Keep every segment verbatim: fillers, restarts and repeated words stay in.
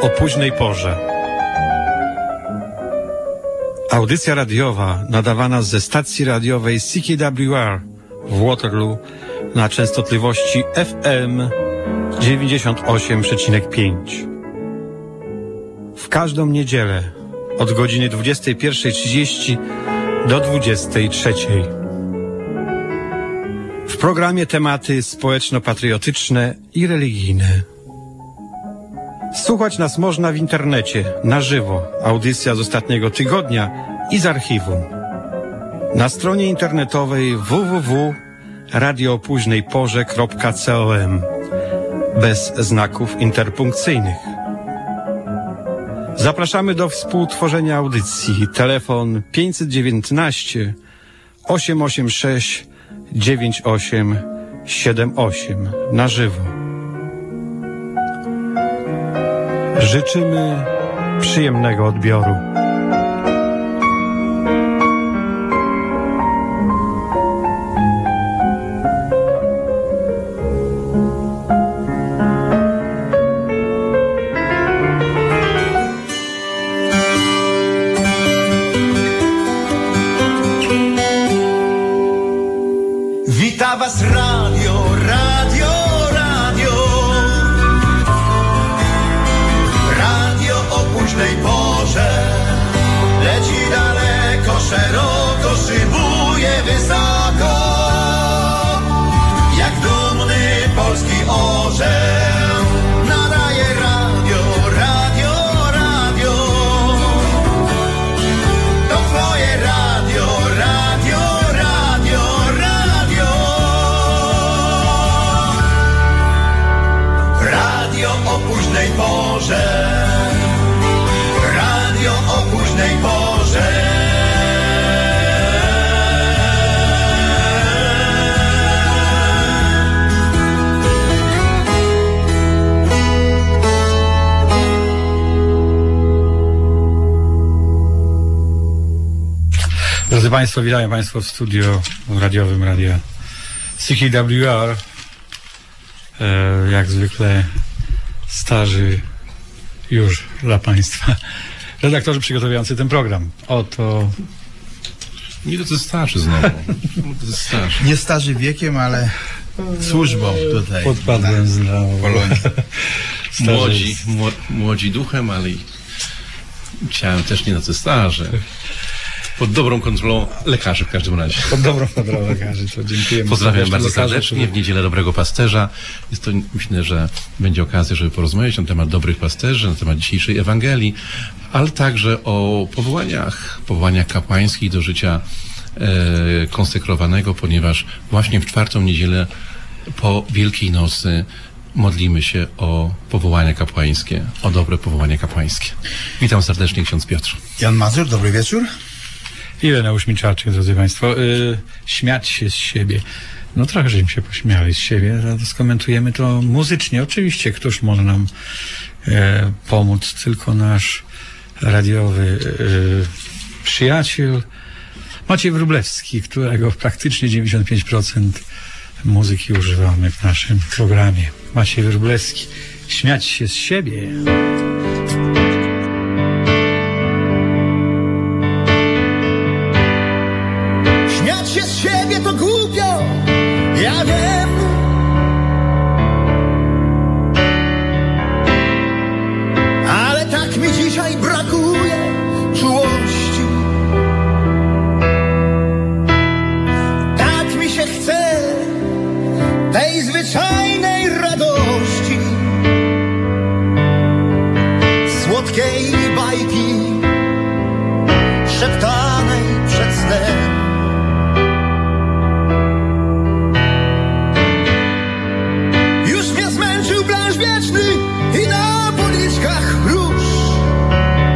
o późnej porze. Audycja radiowa nadawana ze stacji radiowej C K W R w Waterloo na częstotliwości F M dziewięćdziesiąt osiem przecinek pięć. W każdą niedzielę od godziny dwudziestej pierwszej trzydzieści do dwudziestej trzeciej. W programie tematy społeczno-patriotyczne i religijne. Słuchać nas można w internecie, na żywo, audycja z ostatniego tygodnia i z archiwum. Na stronie internetowej w w w kropka radio o późnej porze kropka com bez znaków interpunkcyjnych. Zapraszamy do współtworzenia audycji. Telefon pięćset dziewiętnaście osiemset osiemdziesiąt sześć dziewięćdziesiąt osiem siedemdziesiąt osiem na żywo. Życzymy przyjemnego odbioru. Wita was radio, radio, radio. Radio o późnej porze. Leci daleko, szeroko, szybuje wysoko. Jak dumny polski orzeł. Nadaje radio, radio, radio. To twoje radio, radio, radio, radio. Radio o późnej porze. Radio o późnej porze. Drodzy Państwo, witają Państwo w studio radiowym radia C K W R. E, jak zwykle starzy już dla Państwa redaktorzy przygotowujący ten program. Oto... Nie to, co starzy znowu. To starzy. Nie starzy wiekiem, ale służbą tutaj. Podpadłem znowu. Młodzi, młodzi duchem, ale i ciałem też nie na co starzy. Pod dobrą kontrolą lekarzy w każdym razie. Pod dobrą kontrolą lekarzy, to dziękujemy. Pozdrawiam bardzo serdecznie w Niedzielę Dobrego Pasterza. Jest to, myślę, że będzie okazja, żeby porozmawiać na temat dobrych pasterzy, na temat dzisiejszej Ewangelii, ale także o powołaniach, powołaniach kapłańskich do życia e, konsekrowanego, ponieważ właśnie w czwartą niedzielę po Wielkiej Nocy modlimy się o powołania kapłańskie, o dobre powołania kapłańskie. Witam serdecznie, ksiądz Piotr. Jan Mazur, dobry wieczór. Ireneusz Milczaczek, drodzy Państwo. Yy, śmiać się z siebie. No trochę żeśmy się pośmiali z siebie. Skomentujemy to muzycznie. Oczywiście, któż może nam e, pomóc? Tylko nasz radiowy e, przyjaciel Maciej Wróblewski, którego praktycznie dziewięćdziesiąt pięć procent muzyki używamy w naszym programie. Maciej Wróblewski. Śmiać się z siebie. Śmiać się z siebie to głupio, ja wiem. Ale tak mi dzisiaj brakuje czułości. Tak mi się chce tej zwyczajnej radości, słodkiej bajki szeptanej przed snem. Już mnie zmęczył blansz wieczny i na policzkach róż.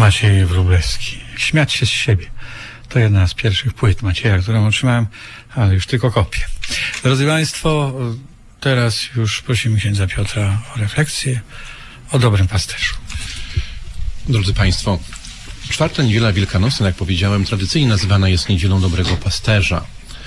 Maciej Wróblewski. Śmiać się z siebie. To jedna z pierwszych płyt Macieja, którą otrzymałem, ale już tylko kopię. Drodzy Państwo, teraz już prosimy księdza Piotra o refleksję o dobrym pasterzu. Drodzy Państwo, czwarta niedziela wielkanocna, jak powiedziałem, tradycyjnie nazywana jest Niedzielą Dobrego Pasterza.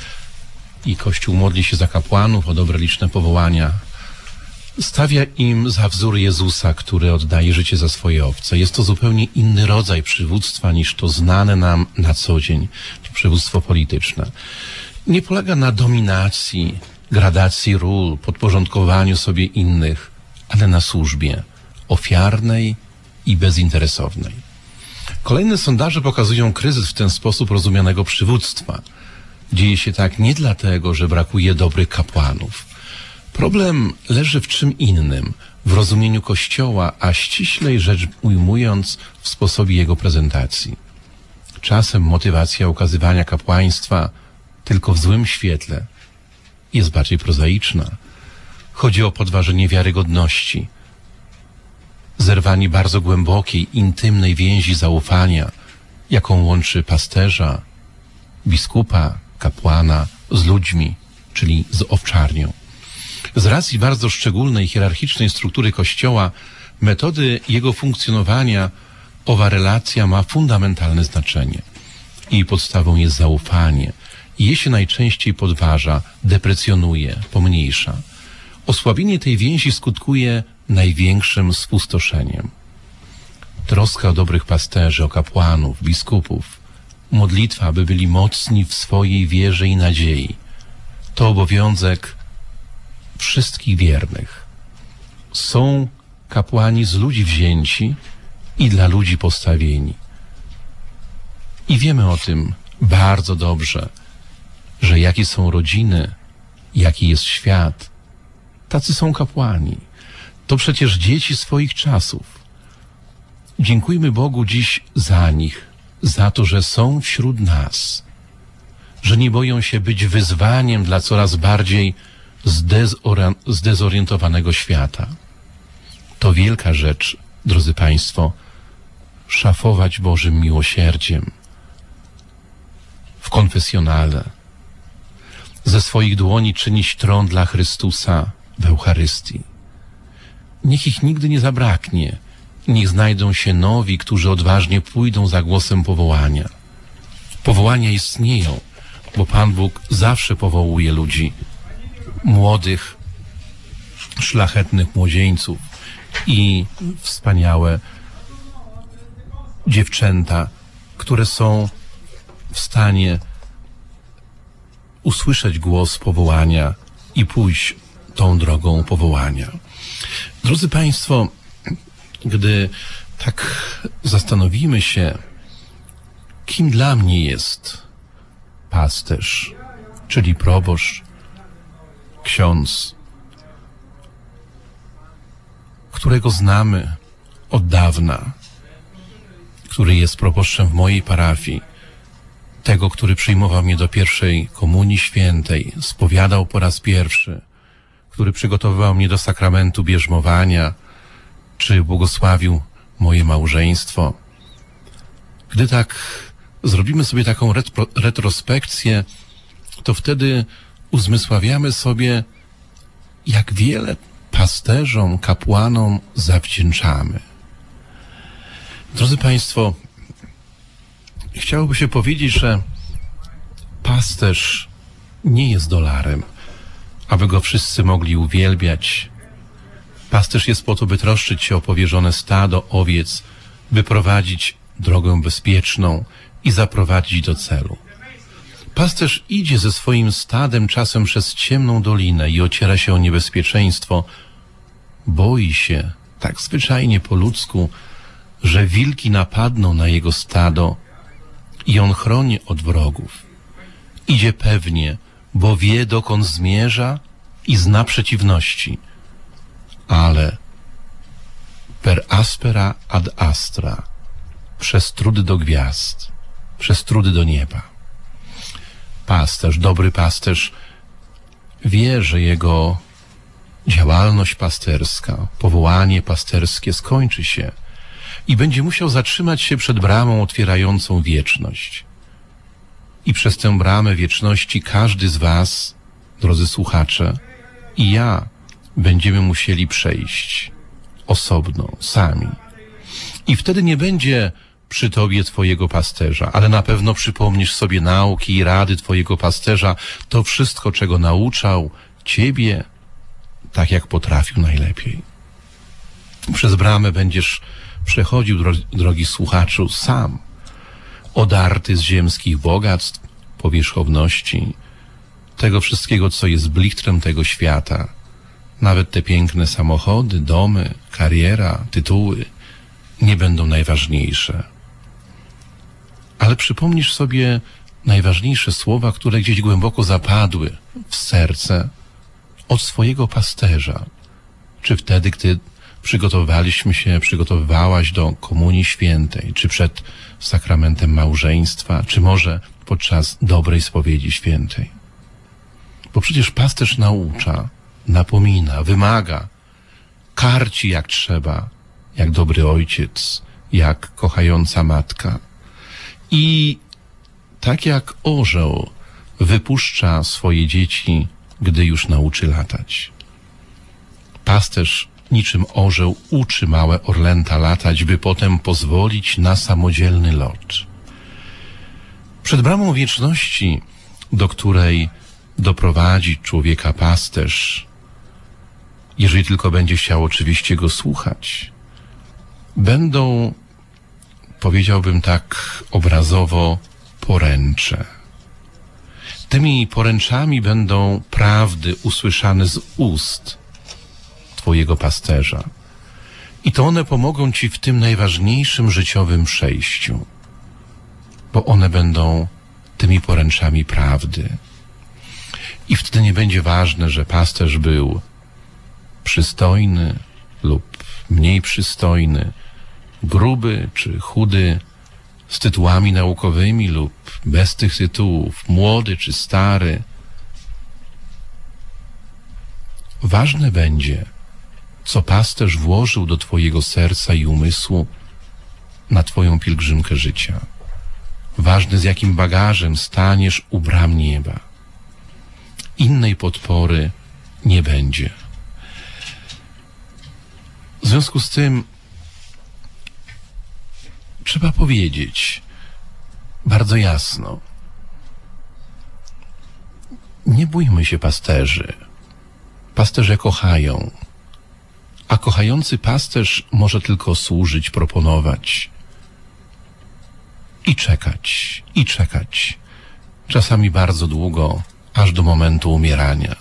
I Kościół modli się za kapłanów o dobre liczne powołania. Stawia im za wzór Jezusa, który oddaje życie za swoje owce. Jest to zupełnie inny rodzaj przywództwa niż to znane nam na co dzień, przywództwo polityczne. Nie polega na dominacji, gradacji ról, podporządkowaniu sobie innych, ale na służbie ofiarnej i bezinteresownej. Kolejne sondaże pokazują kryzys w ten sposób rozumianego przywództwa. Dzieje się tak nie dlatego, że brakuje dobrych kapłanów. Problem leży w czym innym, w rozumieniu Kościoła, a ściślej rzecz ujmując w sposobie jego prezentacji. Czasem motywacja ukazywania kapłaństwa tylko w złym świetle jest bardziej prozaiczna. Chodzi o podważenie wiarygodności, zerwanie bardzo głębokiej, intymnej więzi zaufania, jaką łączy pasterza, biskupa, kapłana z ludźmi, czyli z owczarnią. Z racji bardzo szczególnej, hierarchicznej struktury Kościoła, metody jego funkcjonowania, owa relacja ma fundamentalne znaczenie. Jej podstawą jest zaufanie. I je się najczęściej podważa, deprecjonuje, pomniejsza. Osłabienie tej więzi skutkuje największym spustoszeniem. Troska o dobrych pasterzy, o kapłanów, biskupów, modlitwa, aby byli mocni w swojej wierze i nadziei. To obowiązek wszystkich wiernych. Są kapłani z ludzi wzięci i dla ludzi postawieni. I wiemy o tym bardzo dobrze, że jakie są rodziny, jaki jest świat, tacy są kapłani. To przecież dzieci swoich czasów. Dziękujmy Bogu dziś za nich, za to, że są wśród nas, że nie boją się być wyzwaniem dla coraz bardziej zdezorientowanego świata. To wielka rzecz, drodzy Państwo, szafować Bożym miłosierdziem w konfesjonale, ze swoich dłoni czynić tron dla Chrystusa w Eucharystii. Niech ich nigdy nie zabraknie, niech znajdą się nowi, którzy odważnie pójdą za głosem powołania. Powołania istnieją, bo Pan Bóg zawsze powołuje ludzi, młodych, szlachetnych młodzieńców i wspaniałe dziewczęta, które są w stanie usłyszeć głos powołania i pójść tą drogą powołania. Drodzy Państwo, gdy tak zastanowimy się, kim dla mnie jest pasterz, czyli proboszcz, ksiądz, którego znamy od dawna, który jest proboszczem w mojej parafii, tego, który przyjmował mnie do pierwszej komunii świętej, spowiadał po raz pierwszy, który przygotowywał mnie do sakramentu bierzmowania, czy błogosławił moje małżeństwo. Gdy tak zrobimy sobie taką retro, retrospekcję, to wtedy uzmysławiamy sobie, jak wiele pasterzom, kapłanom zawdzięczamy. Drodzy Państwo, chciałoby się powiedzieć, że pasterz nie jest dolarem, aby go wszyscy mogli uwielbiać. Pasterz jest po to, by troszczyć się o powierzone stado owiec, by prowadzić drogę bezpieczną i zaprowadzić do celu. Pasterz idzie ze swoim stadem czasem przez ciemną dolinę i ociera się o niebezpieczeństwo. Boi się, tak zwyczajnie po ludzku, że wilki napadną na jego stado i on chroni od wrogów. Idzie pewnie, bo wie, dokąd zmierza i zna przeciwności. Ale per aspera ad astra, przez trudy do gwiazd, przez trudy do nieba. Pasterz, dobry pasterz wie, że jego działalność pasterska, powołanie pasterskie skończy się. i będzie musiał zatrzymać się przed bramą otwierającą wieczność. I przez tę bramę wieczności każdy z was, drodzy słuchacze, i ja będziemy musieli przejść osobno, sami. I wtedy nie będzie przy tobie twojego pasterza, ale na pewno przypomnisz sobie nauki i rady twojego pasterza, to wszystko, czego nauczał ciebie, tak jak potrafił najlepiej. Przez bramę będziesz przechodził, drogi słuchaczu, sam, odarty z ziemskich bogactw, powierzchowności, tego wszystkiego, co jest blichtrem tego świata. Nawet te piękne samochody, domy, kariera, tytuły nie będą najważniejsze. Ale przypomnisz sobie najważniejsze słowa, które gdzieś głęboko zapadły w serce od swojego pasterza. Czy wtedy, gdy przygotowywaliśmy się, przygotowywałaś do Komunii Świętej, czy przed sakramentem małżeństwa, czy może podczas dobrej spowiedzi świętej. Bo przecież pasterz naucza, napomina, wymaga, karci jak trzeba, jak dobry ojciec, jak kochająca matka. I tak jak orzeł wypuszcza swoje dzieci, gdy już nauczy latać. Pasterz niczym orzeł uczy małe orlęta latać, by potem pozwolić na samodzielny lot. Przed bramą wieczności, do której doprowadzi człowieka pasterz, jeżeli tylko będzie chciał oczywiście go słuchać, będą, powiedziałbym tak obrazowo, poręcze. Tymi poręczami będą prawdy usłyszane z ust twojego pasterza. I to one pomogą ci w tym najważniejszym życiowym przejściu, bo one będą tymi poręczami prawdy. I wtedy nie będzie ważne, że pasterz był przystojny lub mniej przystojny, gruby czy chudy, z tytułami naukowymi lub bez tych tytułów, młody czy stary. Ważne będzie, co pasterz włożył do twojego serca i umysłu na twoją pielgrzymkę życia. Ważne, z jakim bagażem staniesz u bram nieba. Innej podpory nie będzie. W związku z tym trzeba powiedzieć bardzo jasno: nie bójmy się pasterzy. Pasterze kochają, a kochający pasterz może tylko służyć, proponować i czekać, i czekać. Czasami bardzo długo, aż do momentu umierania.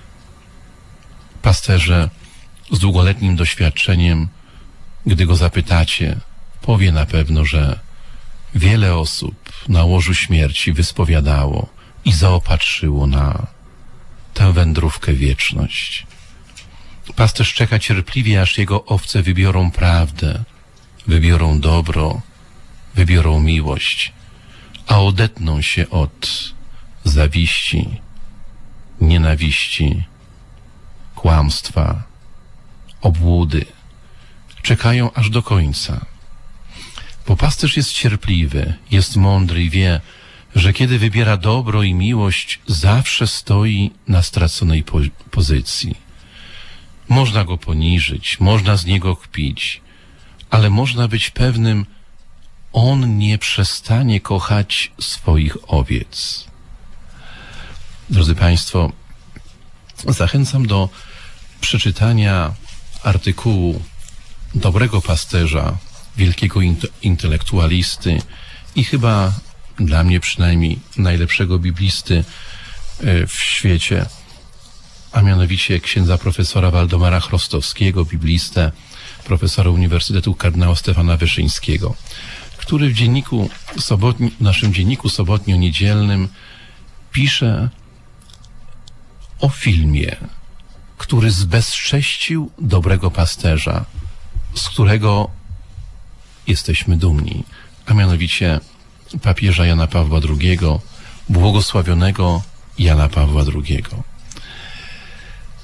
Pasterze z długoletnim doświadczeniem, gdy go zapytacie, powie na pewno, że wiele osób na łożu śmierci wyspowiadało i zaopatrzyło na tę wędrówkę wieczność. Pasterz czeka cierpliwie, aż jego owce wybiorą prawdę, wybiorą dobro, wybiorą miłość, a odetną się od zawiści, nienawiści, kłamstwa, obłudy. Czekają aż do końca. Bo pasterz jest cierpliwy, jest mądry i wie, że kiedy wybiera dobro i miłość, zawsze stoi na straconej po pozycji. Można go poniżyć, można z niego kpić, ale można być pewnym, on nie przestanie kochać swoich owiec. Drodzy Państwo, zachęcam do przeczytania artykułu dobrego pasterza, wielkiego intelektualisty i chyba dla mnie przynajmniej najlepszego biblisty w świecie, a mianowicie księdza profesora Waldemara Chrostowskiego, biblistę, profesora Uniwersytetu kardynała Stefana Wyszyńskiego, który w dzienniku sobotni, w naszym dzienniku sobotnio-niedzielnym pisze o filmie, który zbezcześcił dobrego pasterza, z którego jesteśmy dumni, a mianowicie papieża Jana Pawła drugiego, błogosławionego Jana Pawła drugiego.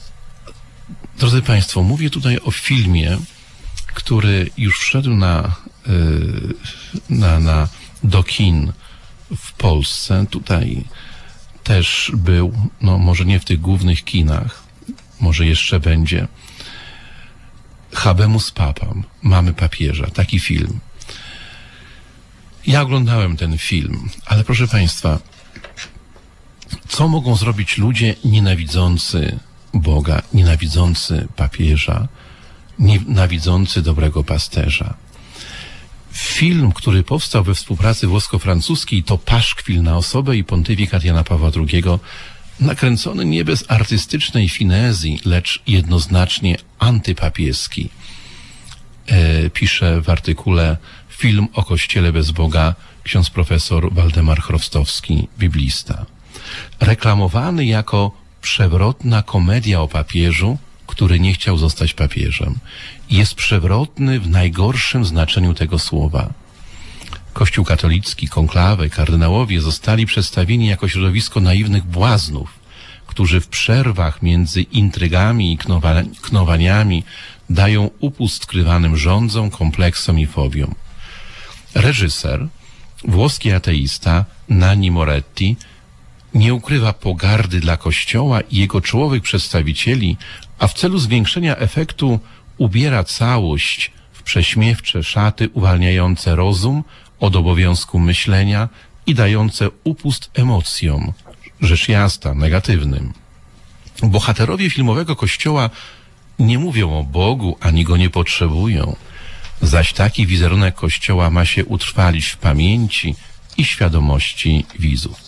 Drodzy Państwo, mówię tutaj o filmie, który już wszedł na na, na, do kin w Polsce. Tutaj też był, no może nie w tych głównych kinach, może jeszcze będzie. Habemus Papam, Mamy papieża, taki film. Ja oglądałem ten film, ale proszę Państwa, co mogą zrobić ludzie nienawidzący Boga, nienawidzący papieża, nienawidzący dobrego pasterza? Film, który powstał we współpracy włosko-francuskiej, to paszkwil na osobę i pontyfikat Jana Pawła drugiego, nakręcony nie bez artystycznej finezji, lecz jednoznacznie antypapieski. E, pisze w artykule Film o Kościele bez Boga ksiądz profesor Waldemar Chrostowski, biblista. Reklamowany jako przewrotna komedia o papieżu, który nie chciał zostać papieżem. Jest przewrotny w najgorszym znaczeniu tego słowa. Kościół katolicki, konklawę, kardynałowie zostali przedstawieni jako środowisko naiwnych błaznów, którzy w przerwach między intrygami i knowa, knowaniami dają upust skrywanym żądzom, kompleksom i fobiom. Reżyser, włoski ateista Nanni Moretti, nie ukrywa pogardy dla Kościoła i jego czołowych przedstawicieli, a w celu zwiększenia efektu ubiera całość w prześmiewcze szaty uwalniające rozum od obowiązku myślenia i dające upust emocjom, rzecz jasna, negatywnym. Bohaterowie filmowego Kościoła nie mówią o Bogu, ani go nie potrzebują, zaś taki wizerunek Kościoła ma się utrwalić w pamięci i świadomości widzów.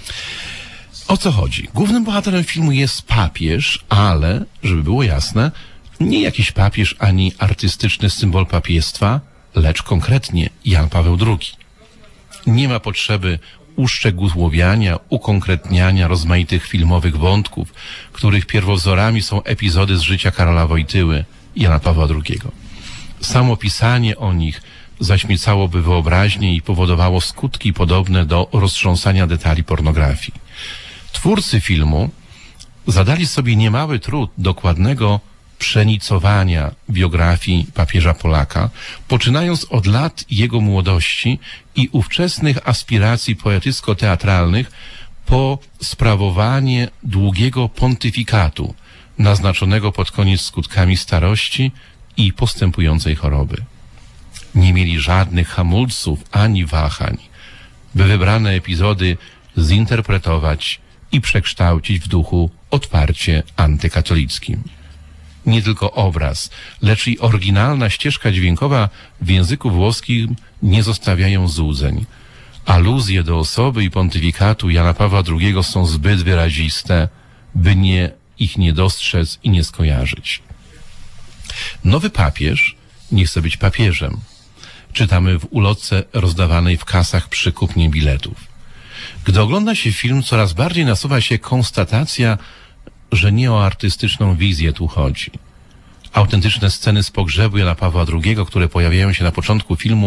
O co chodzi? Głównym bohaterem filmu jest papież, ale, żeby było jasne, nie jakiś papież ani artystyczny symbol papiestwa, lecz konkretnie Jan Paweł drugi. Nie ma potrzeby uszczegółowiania, ukonkretniania rozmaitych filmowych wątków, których pierwowzorami są epizody z życia Karola Wojtyły i Jana Pawła drugiego. Samo pisanie o nich zaśmiecałoby wyobraźnię i powodowało skutki podobne do roztrząsania detali pornografii. Twórcy filmu zadali sobie niemały trud dokładnego przenicowania biografii papieża Polaka, poczynając od lat jego młodości i ówczesnych aspiracji poetycko-teatralnych po sprawowanie długiego pontyfikatu, naznaczonego pod koniec skutkami starości i postępującej choroby. Nie mieli żadnych hamulców ani wahań, by wybrane epizody zinterpretować i przekształcić w duchu otwarcie antykatolickim. Nie tylko obraz, lecz i oryginalna ścieżka dźwiękowa w języku włoskim nie zostawiają złudzeń. Aluzje do osoby i pontyfikatu Jana Pawła drugiego są zbyt wyraziste, by nie, ich nie dostrzec i nie skojarzyć. Nowy papież nie chce być papieżem. Czytamy w ulotce rozdawanej w kasach przy kupnie biletów. Gdy ogląda się film, coraz bardziej nasuwa się konstatacja, że nie o artystyczną wizję tu chodzi. Autentyczne sceny z pogrzebu Jana Pawła drugiego, które pojawiają się na początku filmu,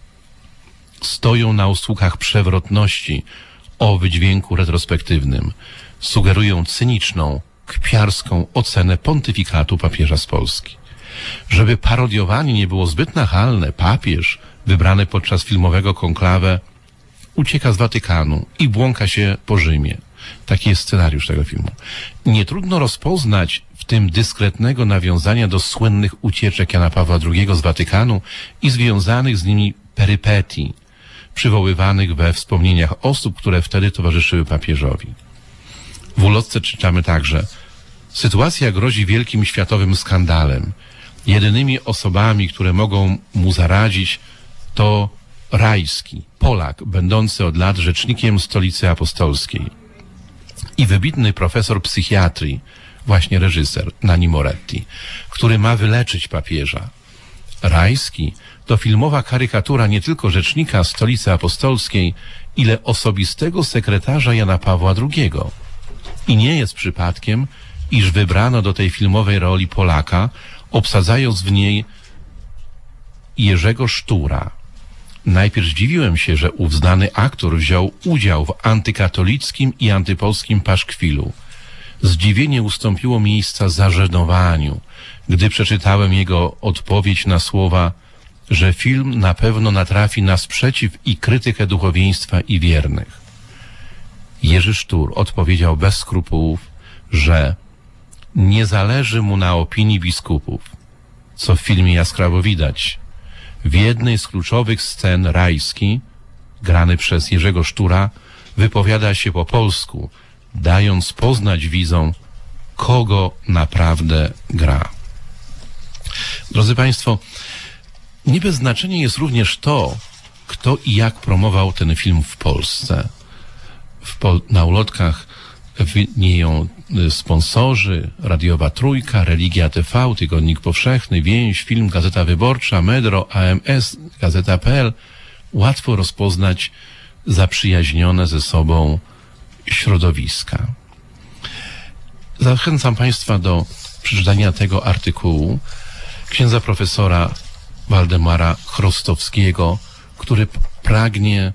stoją na usługach przewrotności o wydźwięku retrospektywnym. Sugerują cyniczną, kpiarską ocenę pontyfikatu papieża z Polski. Żeby parodiowanie nie było zbyt nachalne, papież, wybrany podczas filmowego konklawę, ucieka z Watykanu i błąka się po Rzymie. Taki jest scenariusz tego filmu. Nie trudno rozpoznać w tym dyskretnego nawiązania do słynnych ucieczek Jana Pawła drugiego z Watykanu i związanych z nimi perypetii, przywoływanych we wspomnieniach osób, które wtedy towarzyszyły papieżowi. W ulotce czytamy także: sytuacja grozi wielkim światowym skandalem. Jedynymi osobami, które mogą mu zaradzić, to Rajski, Polak, będący od lat rzecznikiem Stolicy Apostolskiej, i wybitny profesor psychiatrii, właśnie reżyser Nanni Moretti, który ma wyleczyć papieża. Rajski to filmowa karykatura nie tylko rzecznika Stolicy Apostolskiej, ile osobistego sekretarza Jana Pawła drugiego. I nie jest przypadkiem, iż wybrano do tej filmowej roli Polaka, obsadzając w niej Jerzego Sztura. Najpierw zdziwiłem się, że ów znany aktor wziął udział w antykatolickim i antypolskim paszkwilu. Zdziwienie ustąpiło miejsca zażenowaniu, gdy przeczytałem jego odpowiedź na słowa: że film na pewno natrafi na sprzeciw i krytykę duchowieństwa i wiernych. Jerzy Sztur odpowiedział bez skrupułów, że nie zależy mu na opinii biskupów, co w filmie jaskrawo widać. W jednej z kluczowych scen Rajski, grany przez Jerzego Sztura, wypowiada się po polsku, dając poznać widzom, kogo naprawdę gra. Drodzy Państwo, nie bez znaczenia jest również to, kto i jak promował ten film w Polsce. W pol- na ulotkach widnieją sponsorzy, Radiowa Trójka, Religia T V, Tygodnik Powszechny, Więź, Film, Gazeta Wyborcza, Medro, A M S, Gazeta kropka P L. Łatwo rozpoznać zaprzyjaźnione ze sobą środowiska. Zachęcam Państwa do przeczytania tego artykułu księdza profesora Waldemara Chrostowskiego, który pragnie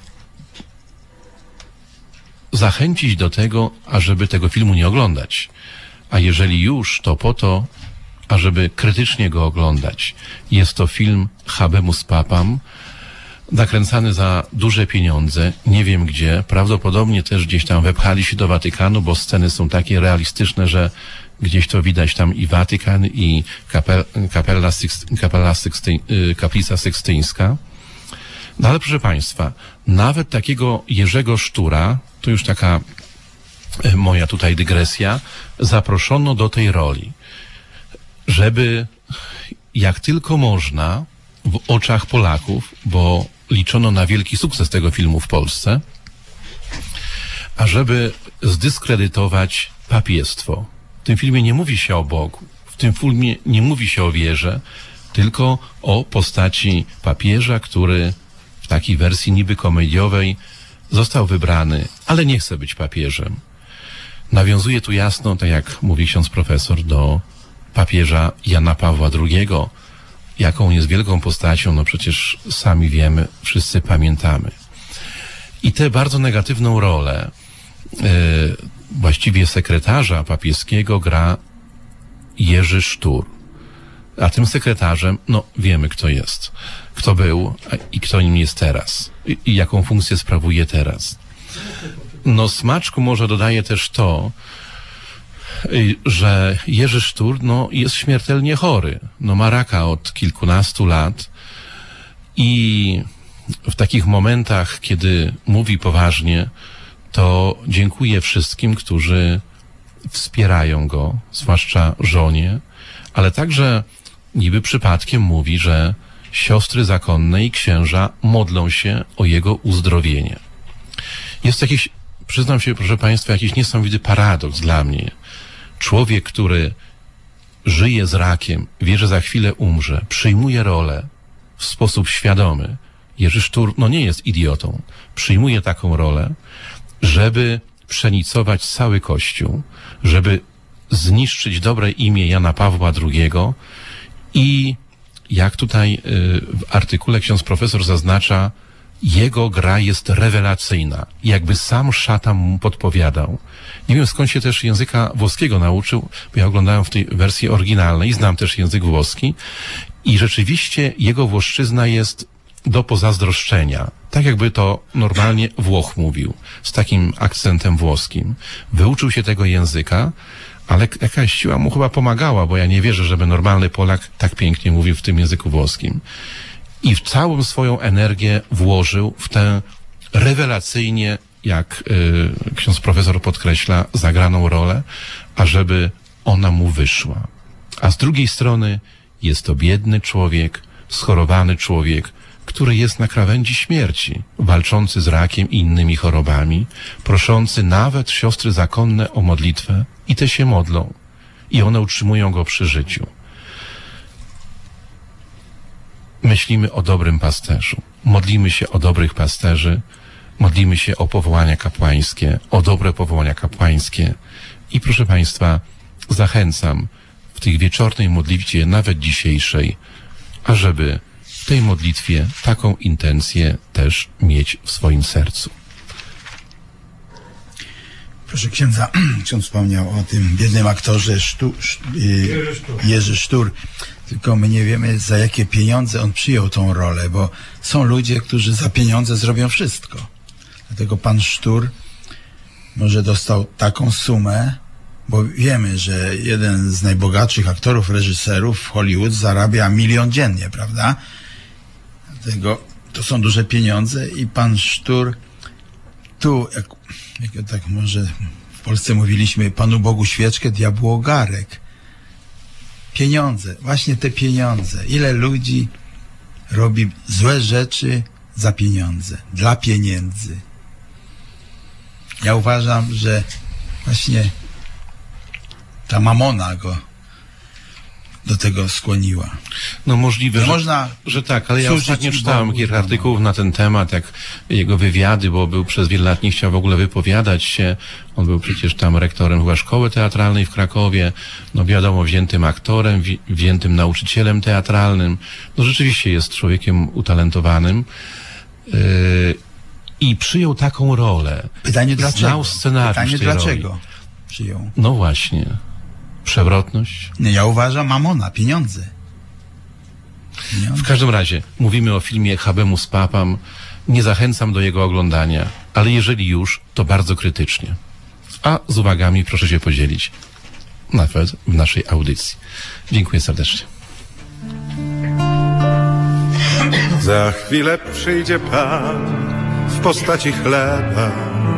zachęcić do tego, ażeby tego filmu nie oglądać. A jeżeli już, to po to, ażeby krytycznie go oglądać. Jest to film Habemus Papam, nakręcany za duże pieniądze, nie wiem gdzie, prawdopodobnie też gdzieś tam wepchali się do Watykanu, bo sceny są takie realistyczne, że gdzieś to widać tam i Watykan, i kapel, kapella Sykst, kapella Sykstyń, kaplica sykstyńska. No ale proszę Państwa, nawet takiego Jerzego Sztura, to już taka moja tutaj dygresja, zaproszono do tej roli, żeby jak tylko można w oczach Polaków, bo liczono na wielki sukces tego filmu w Polsce, ażeby zdyskredytować papiestwo. W tym filmie nie mówi się o Bogu, w tym filmie nie mówi się o wierze, tylko o postaci papieża, który w takiej wersji niby komediowej został wybrany, ale nie chce być papieżem. Nawiązuje tu jasno, tak jak mówi ksiądz profesor, do papieża Jana Pawła drugiego, jaką jest wielką postacią, no przecież sami wiemy, wszyscy pamiętamy. I tę bardzo negatywną rolę yy, właściwie sekretarza papieskiego gra Jerzy Sztur. A tym sekretarzem, no wiemy kto jest, kto był i kto nim jest teraz i, i jaką funkcję sprawuje teraz. No smaczku może dodaje też to, że Jerzy Sztur no, jest śmiertelnie chory. No, ma raka od kilkunastu lat i w takich momentach, kiedy mówi poważnie, to dziękuję wszystkim, którzy wspierają go, zwłaszcza żonie, ale także niby przypadkiem mówi, że siostry zakonne i księża modlą się o jego uzdrowienie. Jest jakiś, przyznam się, proszę Państwa, jakiś niesamowity paradoks dla mnie. Człowiek, który żyje z rakiem, wie, że za chwilę umrze, przyjmuje rolę w sposób świadomy. Jerzy Sztur, no nie jest idiotą. Przyjmuje taką rolę, żeby przenicować cały Kościół, żeby zniszczyć dobre imię Jana Pawła drugiego i jak tutaj w artykule ksiądz profesor zaznacza, jego gra jest rewelacyjna. Jakby sam szatan mu podpowiadał. Nie wiem, skąd się też języka włoskiego nauczył, bo ja oglądałem w tej wersji oryginalnej, znam też język włoski i rzeczywiście jego włoszczyzna jest do pozazdroszczenia. Tak jakby to normalnie Włoch mówił, z takim akcentem włoskim. Wyuczył się tego języka, ale jakaś siła mu chyba pomagała, bo ja nie wierzę, żeby normalny Polak tak pięknie mówił w tym języku włoskim. I w całą swoją energię włożył w tę rewelacyjnie, jak y, ksiądz profesor podkreśla, zagraną rolę, ażeby ona mu wyszła. A z drugiej strony jest to biedny człowiek, schorowany człowiek, który jest na krawędzi śmierci, walczący z rakiem i innymi chorobami, proszący nawet siostry zakonne o modlitwę i te się modlą i one utrzymują go przy życiu. Myślimy o dobrym pasterzu, modlimy się o dobrych pasterzy, modlimy się o powołania kapłańskie, o dobre powołania kapłańskie i proszę Państwa, zachęcam w tej wieczornej modlitwie, nawet dzisiejszej, ażeby w tej modlitwie taką intencję też mieć w swoim sercu. Proszę księdza, ksiądz wspomniał o tym biednym aktorze Sztu, Sz, y, Jerzy Sztur. Tylko my nie wiemy, za jakie pieniądze on przyjął tą rolę, bo są ludzie, którzy za pieniądze zrobią wszystko. Dlatego pan Sztur może dostał taką sumę, bo wiemy, że jeden z najbogatszych aktorów, reżyserów w Hollywood zarabia milion dziennie, prawda? Dlatego to są duże pieniądze i pan Sztur tu, jak, jak tak może w Polsce mówiliśmy, Panu Bogu świeczkę, diabłu ogarek. Pieniądze, właśnie te pieniądze. Ile ludzi robi złe rzeczy za pieniądze, dla pieniędzy. Ja uważam, że właśnie ta mamona go do tego skłoniła. No możliwe, że, można że tak, ale ja służyć ostatnio Bogu, czytałem kilka no. artykułów na ten temat, jak jego wywiady, bo był przez wiele lat nie chciał w ogóle wypowiadać się. On był przecież tam rektorem chyba szkoły teatralnej w Krakowie, no wiadomo, wziętym aktorem, wi- wziętym nauczycielem teatralnym. No rzeczywiście jest człowiekiem utalentowanym. Yy, I przyjął taką rolę. Pytanie dlaczego? Znał scenariusz Pytanie tej dlaczego roli. przyjął. No właśnie. Przewrotność. Nie, ja uważam mamona, pieniądze. W każdym razie, mówimy o filmie Habemus Papam. Nie zachęcam do jego oglądania, ale jeżeli już, to bardzo krytycznie. A z uwagami proszę się podzielić, nawet w naszej audycji. Dziękuję serdecznie. Za chwilę przyjdzie Pan w postaci chleba.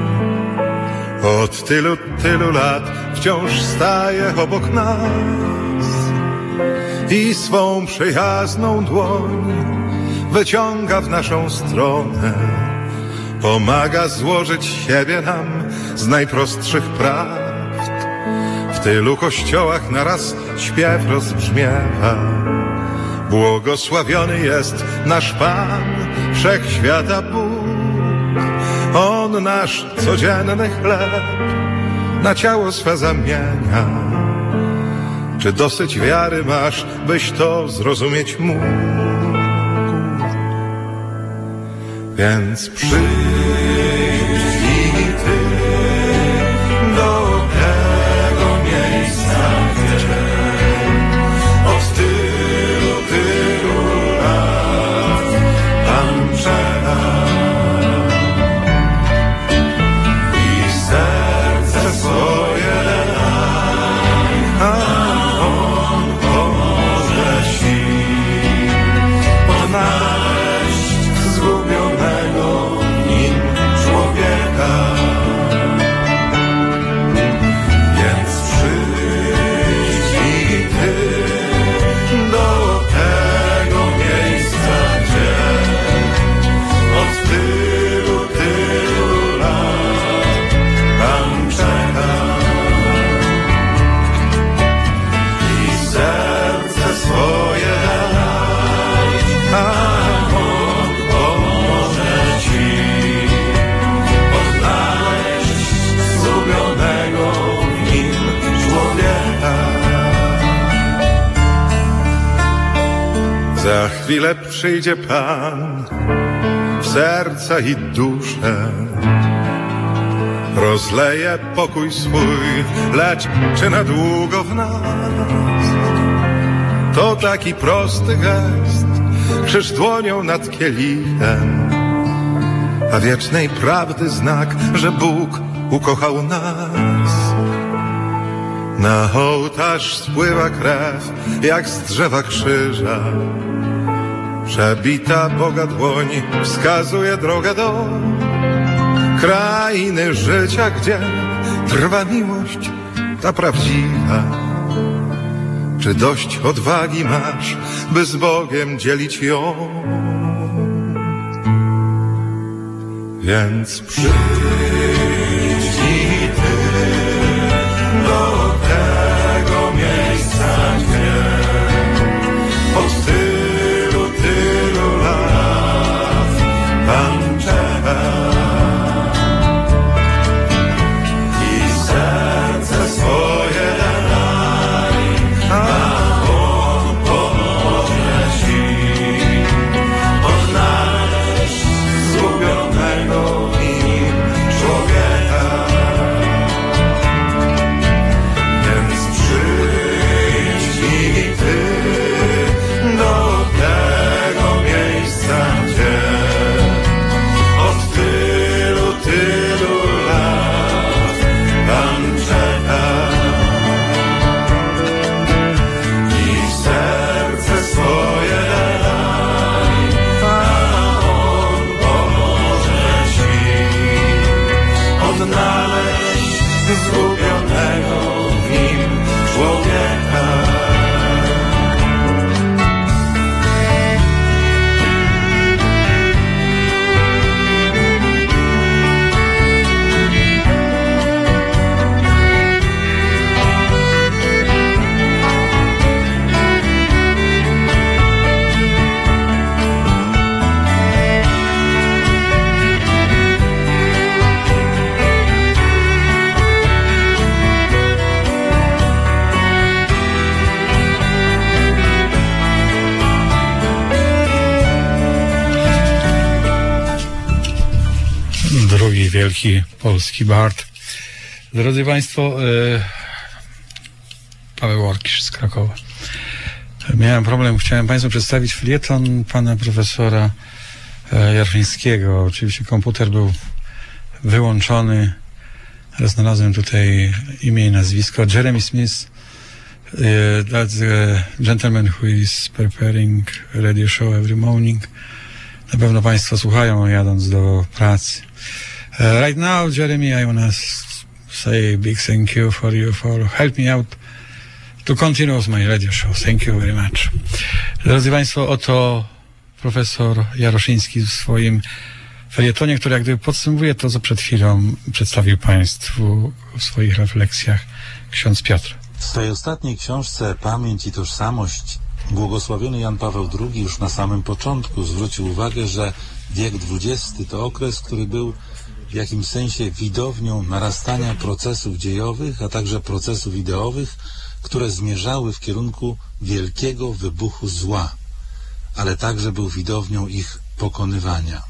Od tylu, tylu lat wciąż staje obok nas i swą przyjazną dłoń wyciąga w naszą stronę. Pomaga złożyć siebie nam z najprostszych prawd. W tylu kościołach naraz śpiew rozbrzmiewa. Błogosławiony jest nasz Pan, wszechświata Bóg. On nasz codzienny chleb na ciało swe zamienia. Czy dosyć wiary masz, byś to zrozumieć mógł? Więc przyjdź i ty do tego miejsca, gdzie od tylu, tylu lat Pan czeka i serce swoje daj, a On pomoże ci odnaleźć zgubionego w nim człowieka. Więc przyjdź i ty do tego miejsca, gdzie od tylu, tylu lat Pan czeka i serce swoje daj, a On pomoże ci odnaleźć zgubionego w nim człowieka. Za chwilę przyjdzie Pan w serca i duszę. Rozleje pokój swój, lecz czy na długo w nas? To taki prosty gest, krzyż dłonią nad kielichem, a wiecznej prawdy znak, że Bóg ukochał nas. Na ołtarz spływa krew, jak z drzewa krzyża. Przebita Boga dłoń wskazuje drogę do krainy życia, gdzie trwa miłość ta prawdziwa. Czy dość odwagi masz, by z Bogiem dzielić ją? Więc przyjdź i ty do tego miejsca, gdzie od tylu, tylu lat Pan czeka i serce swoje daj, a On pomoże ci odnaleźć zgubionego w nim człowieka. wielki polski bard. Drodzy Państwo, e, Paweł Orkisz z Krakowa. Miałem problem, chciałem Państwu przedstawić felieton pana profesora e, Jaroszyńskiego. Oczywiście komputer był wyłączony. Znalazłem tutaj imię i nazwisko. Jeremy Smith, uh, that's the gentleman who is preparing radio show every morning. Na pewno Państwo słuchają, jadąc do pracy. Uh, right now, Jeremy, I want to say a big thank you for you for help me out to continue my radio show. Thank you very much. Drodzy Państwo, oto profesor Jaroszyński w swoim felietonie, który jak gdyby podsumowuje to, co przed chwilą przedstawił Państwu w swoich refleksjach ksiądz Piotr. W swojej ostatniej książce Pamięć i tożsamość błogosławiony Jan Paweł drugi już na samym początku zwrócił uwagę, że wiek dwudziesty to okres, który był w jakimś sensie widownią narastania procesów dziejowych, a także procesów ideowych, które zmierzały w kierunku wielkiego wybuchu zła, ale także był widownią ich pokonywania.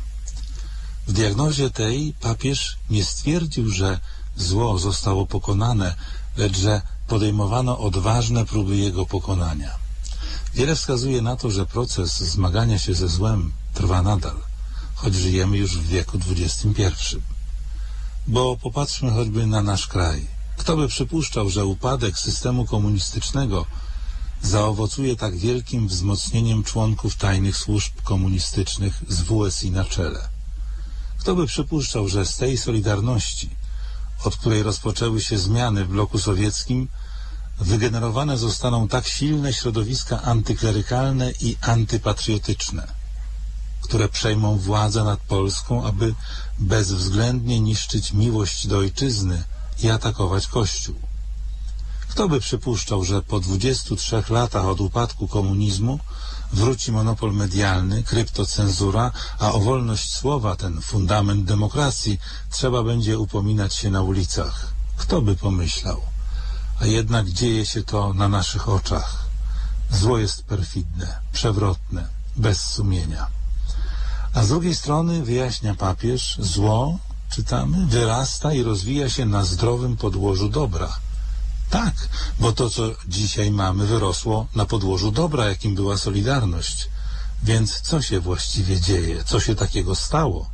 W diagnozie tej papież nie stwierdził, że zło zostało pokonane, lecz że podejmowano odważne próby jego pokonania. Wiele wskazuje na to, że proces zmagania się ze złem trwa nadal, choć żyjemy już w wieku dwudziestym pierwszym. Bo popatrzmy choćby na nasz kraj. Kto by przypuszczał, że upadek systemu komunistycznego zaowocuje tak wielkim wzmocnieniem członków tajnych służb komunistycznych z W S I na czele? Kto by przypuszczał, że z tej Solidarności, od której rozpoczęły się zmiany w bloku sowieckim, wygenerowane zostaną tak silne środowiska antyklerykalne i antypatriotyczne, które przejmą władzę nad Polską, aby bezwzględnie niszczyć miłość do ojczyzny i atakować Kościół? Kto by przypuszczał, że po dwudziestu trzech latach od upadku komunizmu wróci monopol medialny, kryptocenzura, a o wolność słowa, ten fundament demokracji, trzeba będzie upominać się na ulicach? Kto by pomyślał? A jednak dzieje się to na naszych oczach. Zło jest perfidne, przewrotne, bez sumienia. A z drugiej strony, wyjaśnia papież, zło, czytamy, wyrasta i rozwija się na zdrowym podłożu dobra. Tak, bo to, co dzisiaj mamy, wyrosło na podłożu dobra, jakim była Solidarność. Więc co się właściwie dzieje? Co się takiego stało?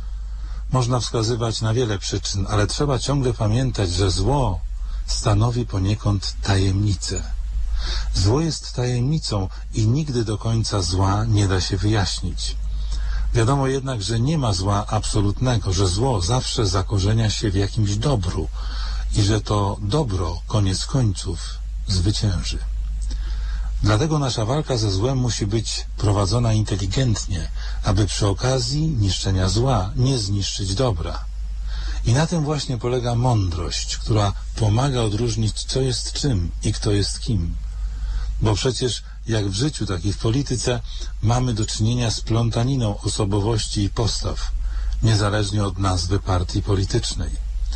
Można wskazywać na wiele przyczyn, ale trzeba ciągle pamiętać, że zło stanowi poniekąd tajemnicę. Zło jest tajemnicą i nigdy do końca zła nie da się wyjaśnić. Wiadomo jednak, że nie ma zła absolutnego, że zło zawsze zakorzenia się w jakimś dobru i że to dobro, koniec końców, zwycięży. Dlatego nasza walka ze złem musi być prowadzona inteligentnie, aby przy okazji niszczenia zła nie zniszczyć dobra. I na tym właśnie polega mądrość, która pomaga odróżnić, co jest czym i kto jest kim. Bo przecież jak w życiu, tak i w polityce mamy do czynienia z plątaniną osobowości i postaw, niezależnie od nazwy partii politycznej.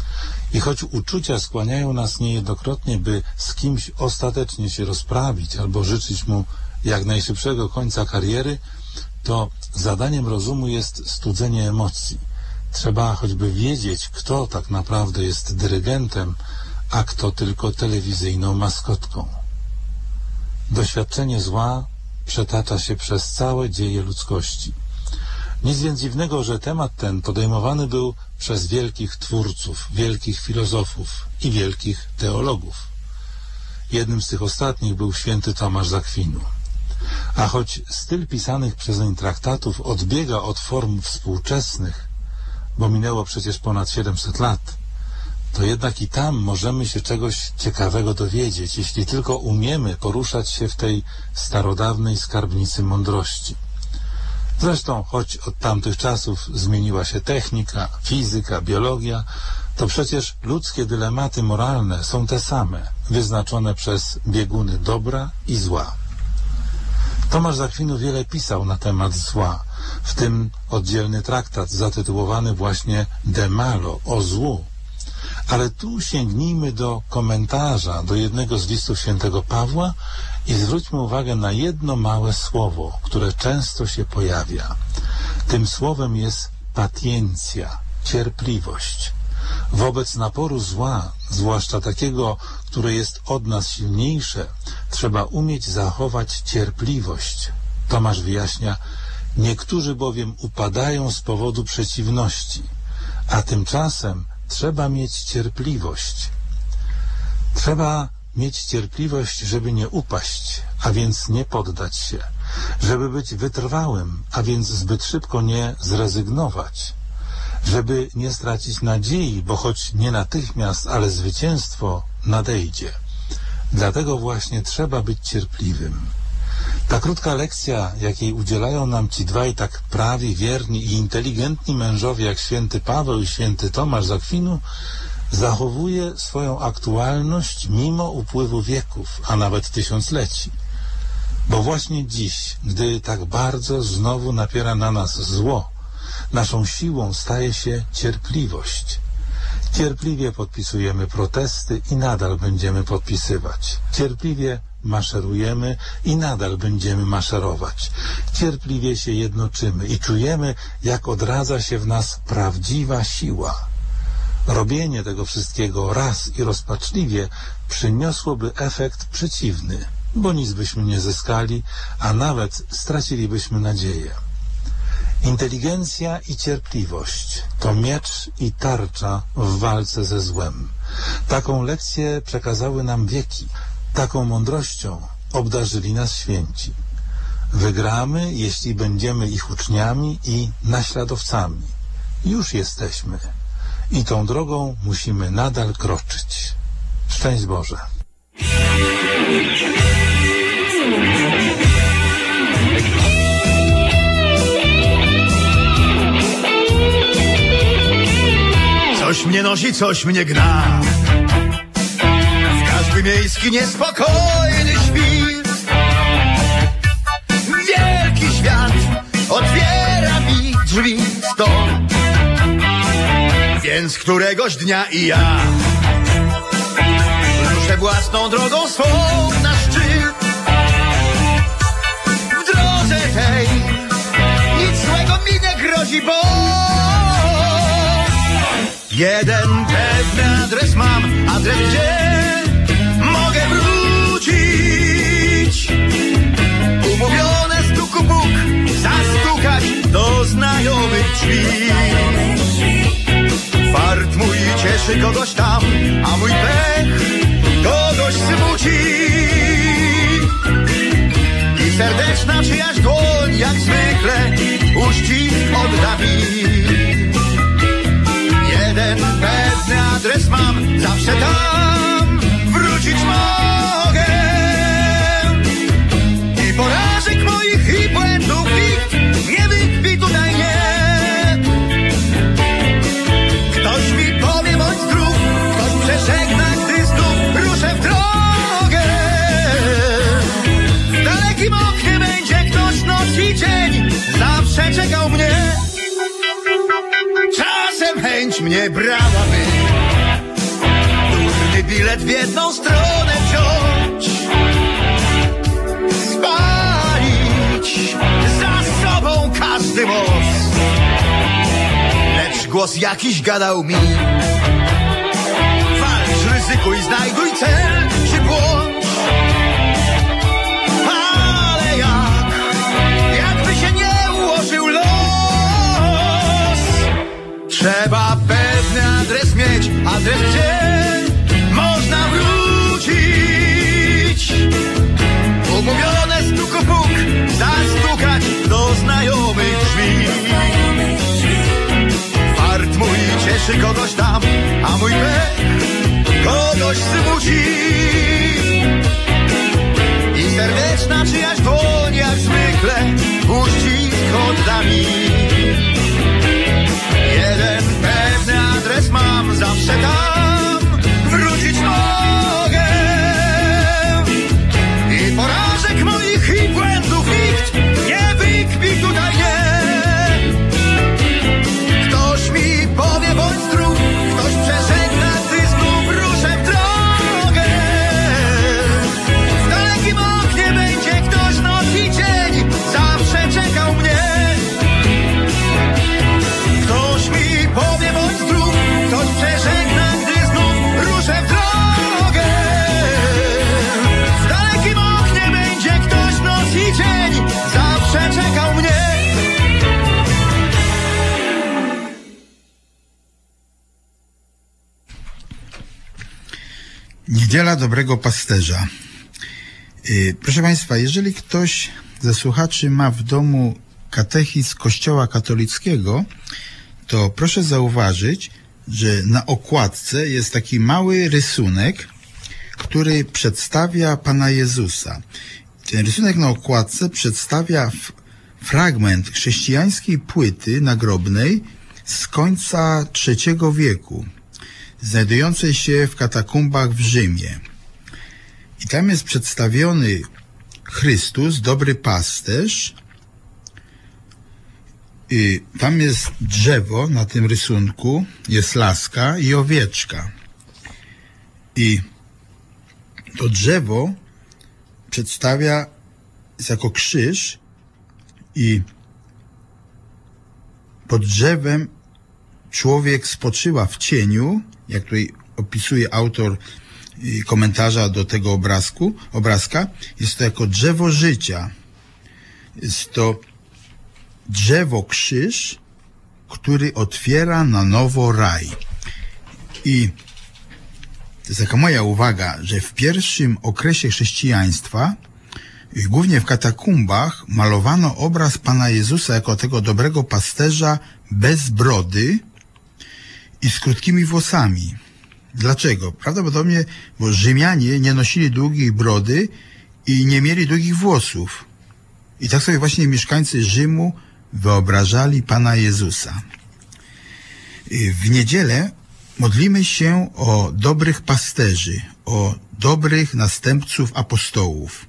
I choć uczucia skłaniają nas niejednokrotnie, by z kimś ostatecznie się rozprawić albo życzyć mu jak najszybszego końca kariery, to zadaniem rozumu jest studzenie emocji. Trzeba choćby wiedzieć, kto tak naprawdę jest dyrygentem, a kto tylko telewizyjną maskotką. Doświadczenie zła przetacza się przez całe dzieje ludzkości. Nic więc dziwnego, że temat ten podejmowany był przez wielkich twórców, wielkich filozofów i wielkich teologów. Jednym z tych ostatnich był święty Tomasz z Akwinu. A choć styl pisanych przez niego traktatów odbiega od form współczesnych, bo minęło przecież ponad siedemset lat, to jednak i tam możemy się czegoś ciekawego dowiedzieć, jeśli tylko umiemy poruszać się w tej starodawnej skarbnicy mądrości. Zresztą, choć od tamtych czasów zmieniła się technika, fizyka, biologia, to przecież ludzkie dylematy moralne są te same, wyznaczone przez bieguny dobra i zła. Tomasz z Akwinu wiele pisał na temat zła, w tym oddzielny traktat zatytułowany właśnie De Malo, o złu. Ale tu sięgnijmy do komentarza do jednego z listów świętego Pawła i zwróćmy uwagę na jedno małe słowo, które często się pojawia. Tym słowem jest patiencja, cierpliwość. Wobec naporu zła, zwłaszcza takiego, które jest od nas silniejsze, trzeba umieć zachować cierpliwość. Tomasz wyjaśnia, niektórzy bowiem upadają z powodu przeciwności, a tymczasem trzeba mieć cierpliwość. Trzeba mieć cierpliwość, żeby nie upaść, a więc nie poddać się, żeby być wytrwałym, a więc zbyt szybko nie zrezygnować, żeby nie stracić nadziei, bo choć nie natychmiast, ale zwycięstwo nadejdzie. Dlatego właśnie trzeba być cierpliwym. Ta krótka lekcja, jakiej udzielają nam ci dwaj tak prawi, wierni i inteligentni mężowie jak święty Paweł i święty Tomasz z Akwinu, zachowuje swoją aktualność mimo upływu wieków, a nawet tysiącleci. Bo właśnie dziś, gdy tak bardzo znowu napiera na nas zło, naszą siłą staje się cierpliwość. Cierpliwie podpisujemy protesty i nadal będziemy podpisywać. Cierpliwie maszerujemy i nadal będziemy maszerować. Cierpliwie się jednoczymy i czujemy, jak odradza się w nas prawdziwa siła. Robienie tego wszystkiego raz i rozpaczliwie przyniosłoby efekt przeciwny, bo nic byśmy nie zyskali, a nawet stracilibyśmy nadzieję. Inteligencja i cierpliwość to miecz i tarcza w walce ze złem. Taką lekcję przekazały nam wieki, taką mądrością obdarzyli nas święci. Wygramy, jeśli będziemy ich uczniami i naśladowcami. Już jesteśmy. I tą drogą musimy nadal kroczyć. Szczęść Boże. Coś mnie nosi, coś mnie gna. W każdy miejski niespokojny świst. Wielki świat otwiera mi drzwi stąd. Więc któregoś dnia i ja ruszę własną drogą swą na szczyt. W drodze tej nic złego mi nie grozi, bo jeden pewny adres mam, adres, gdzie mogę wrócić. Umówione stuku puk, zastukać do znajomych drzwi. Fart mój cieszy kogoś tam, a mój pech kogoś smuci. I serdeczna czyjaś dłoń, jak zwykle, uścisk odda mi. Jeden pewny adres mam, zawsze tam wrócić mogę. I porażek moich i błędów nikt nie wykpi tutaj nie. Ktoś mi powie bądź zdrów, ktoś przeżegna, gdy znów ruszę w drogę. W dalekim oknie będzie ktoś noc i dzień, zawsze czekał mnie. Czasem chęć mnie brałaby, durny bilet w jedną stronę wziąć, spalić za sobą każdy most. Lecz głos jakiś gadał mi, walcz, ryzykuj, znajduj cel czy błąd. Ale jak, jakby się nie ułożył los, trzeba pewny adres mieć, adres, gdzie można wrócić. Umówione stuku puk, zastukać do znajomych drzwi. Fart mój cieszy kogoś tam, a mój pech kogoś smuci. I serdeczna czyjaś dłoń, jak zwykle, uścisk odda mi. Jeden pewny adres mam, zawsze tam wrócić mogę. I porażek moich i błędów nikt nie wykpi tutaj nie. Ktoś mi powie bądź zdrów, ktoś przeżegna, gdy znów ruszę w drogę. Niedziela Dobrego Pasterza. Yy, proszę Państwa, jeżeli ktoś ze słuchaczy ma w domu katechizm Kościoła katolickiego, to proszę zauważyć, że na okładce jest taki mały rysunek, który przedstawia Pana Jezusa. Ten rysunek na okładce przedstawia f- fragment chrześcijańskiej płyty nagrobnej z końca trzeciego wieku, znajdującej się w katakumbach w Rzymie. I tam jest przedstawiony Chrystus, dobry pasterz. I tam jest drzewo na tym rysunku, jest laska i owieczka. I to drzewo przedstawia jest jako krzyż i pod drzewem człowiek spoczywa w cieniu, jak tutaj opisuje autor komentarza do tego obrazku, obrazka, jest to jako drzewo życia. Jest to drzewo krzyż, który otwiera na nowo raj. I to jest taka moja uwaga, że w pierwszym okresie chrześcijaństwa, głównie w katakumbach, malowano obraz Pana Jezusa jako tego dobrego pasterza bez brody i z krótkimi włosami. Dlaczego? Prawdopodobnie, bo Rzymianie nie nosili długich brody i nie mieli długich włosów. I tak sobie właśnie mieszkańcy Rzymu wyobrażali Pana Jezusa. W niedzielę modlimy się o dobrych pasterzy, o dobrych następców apostołów.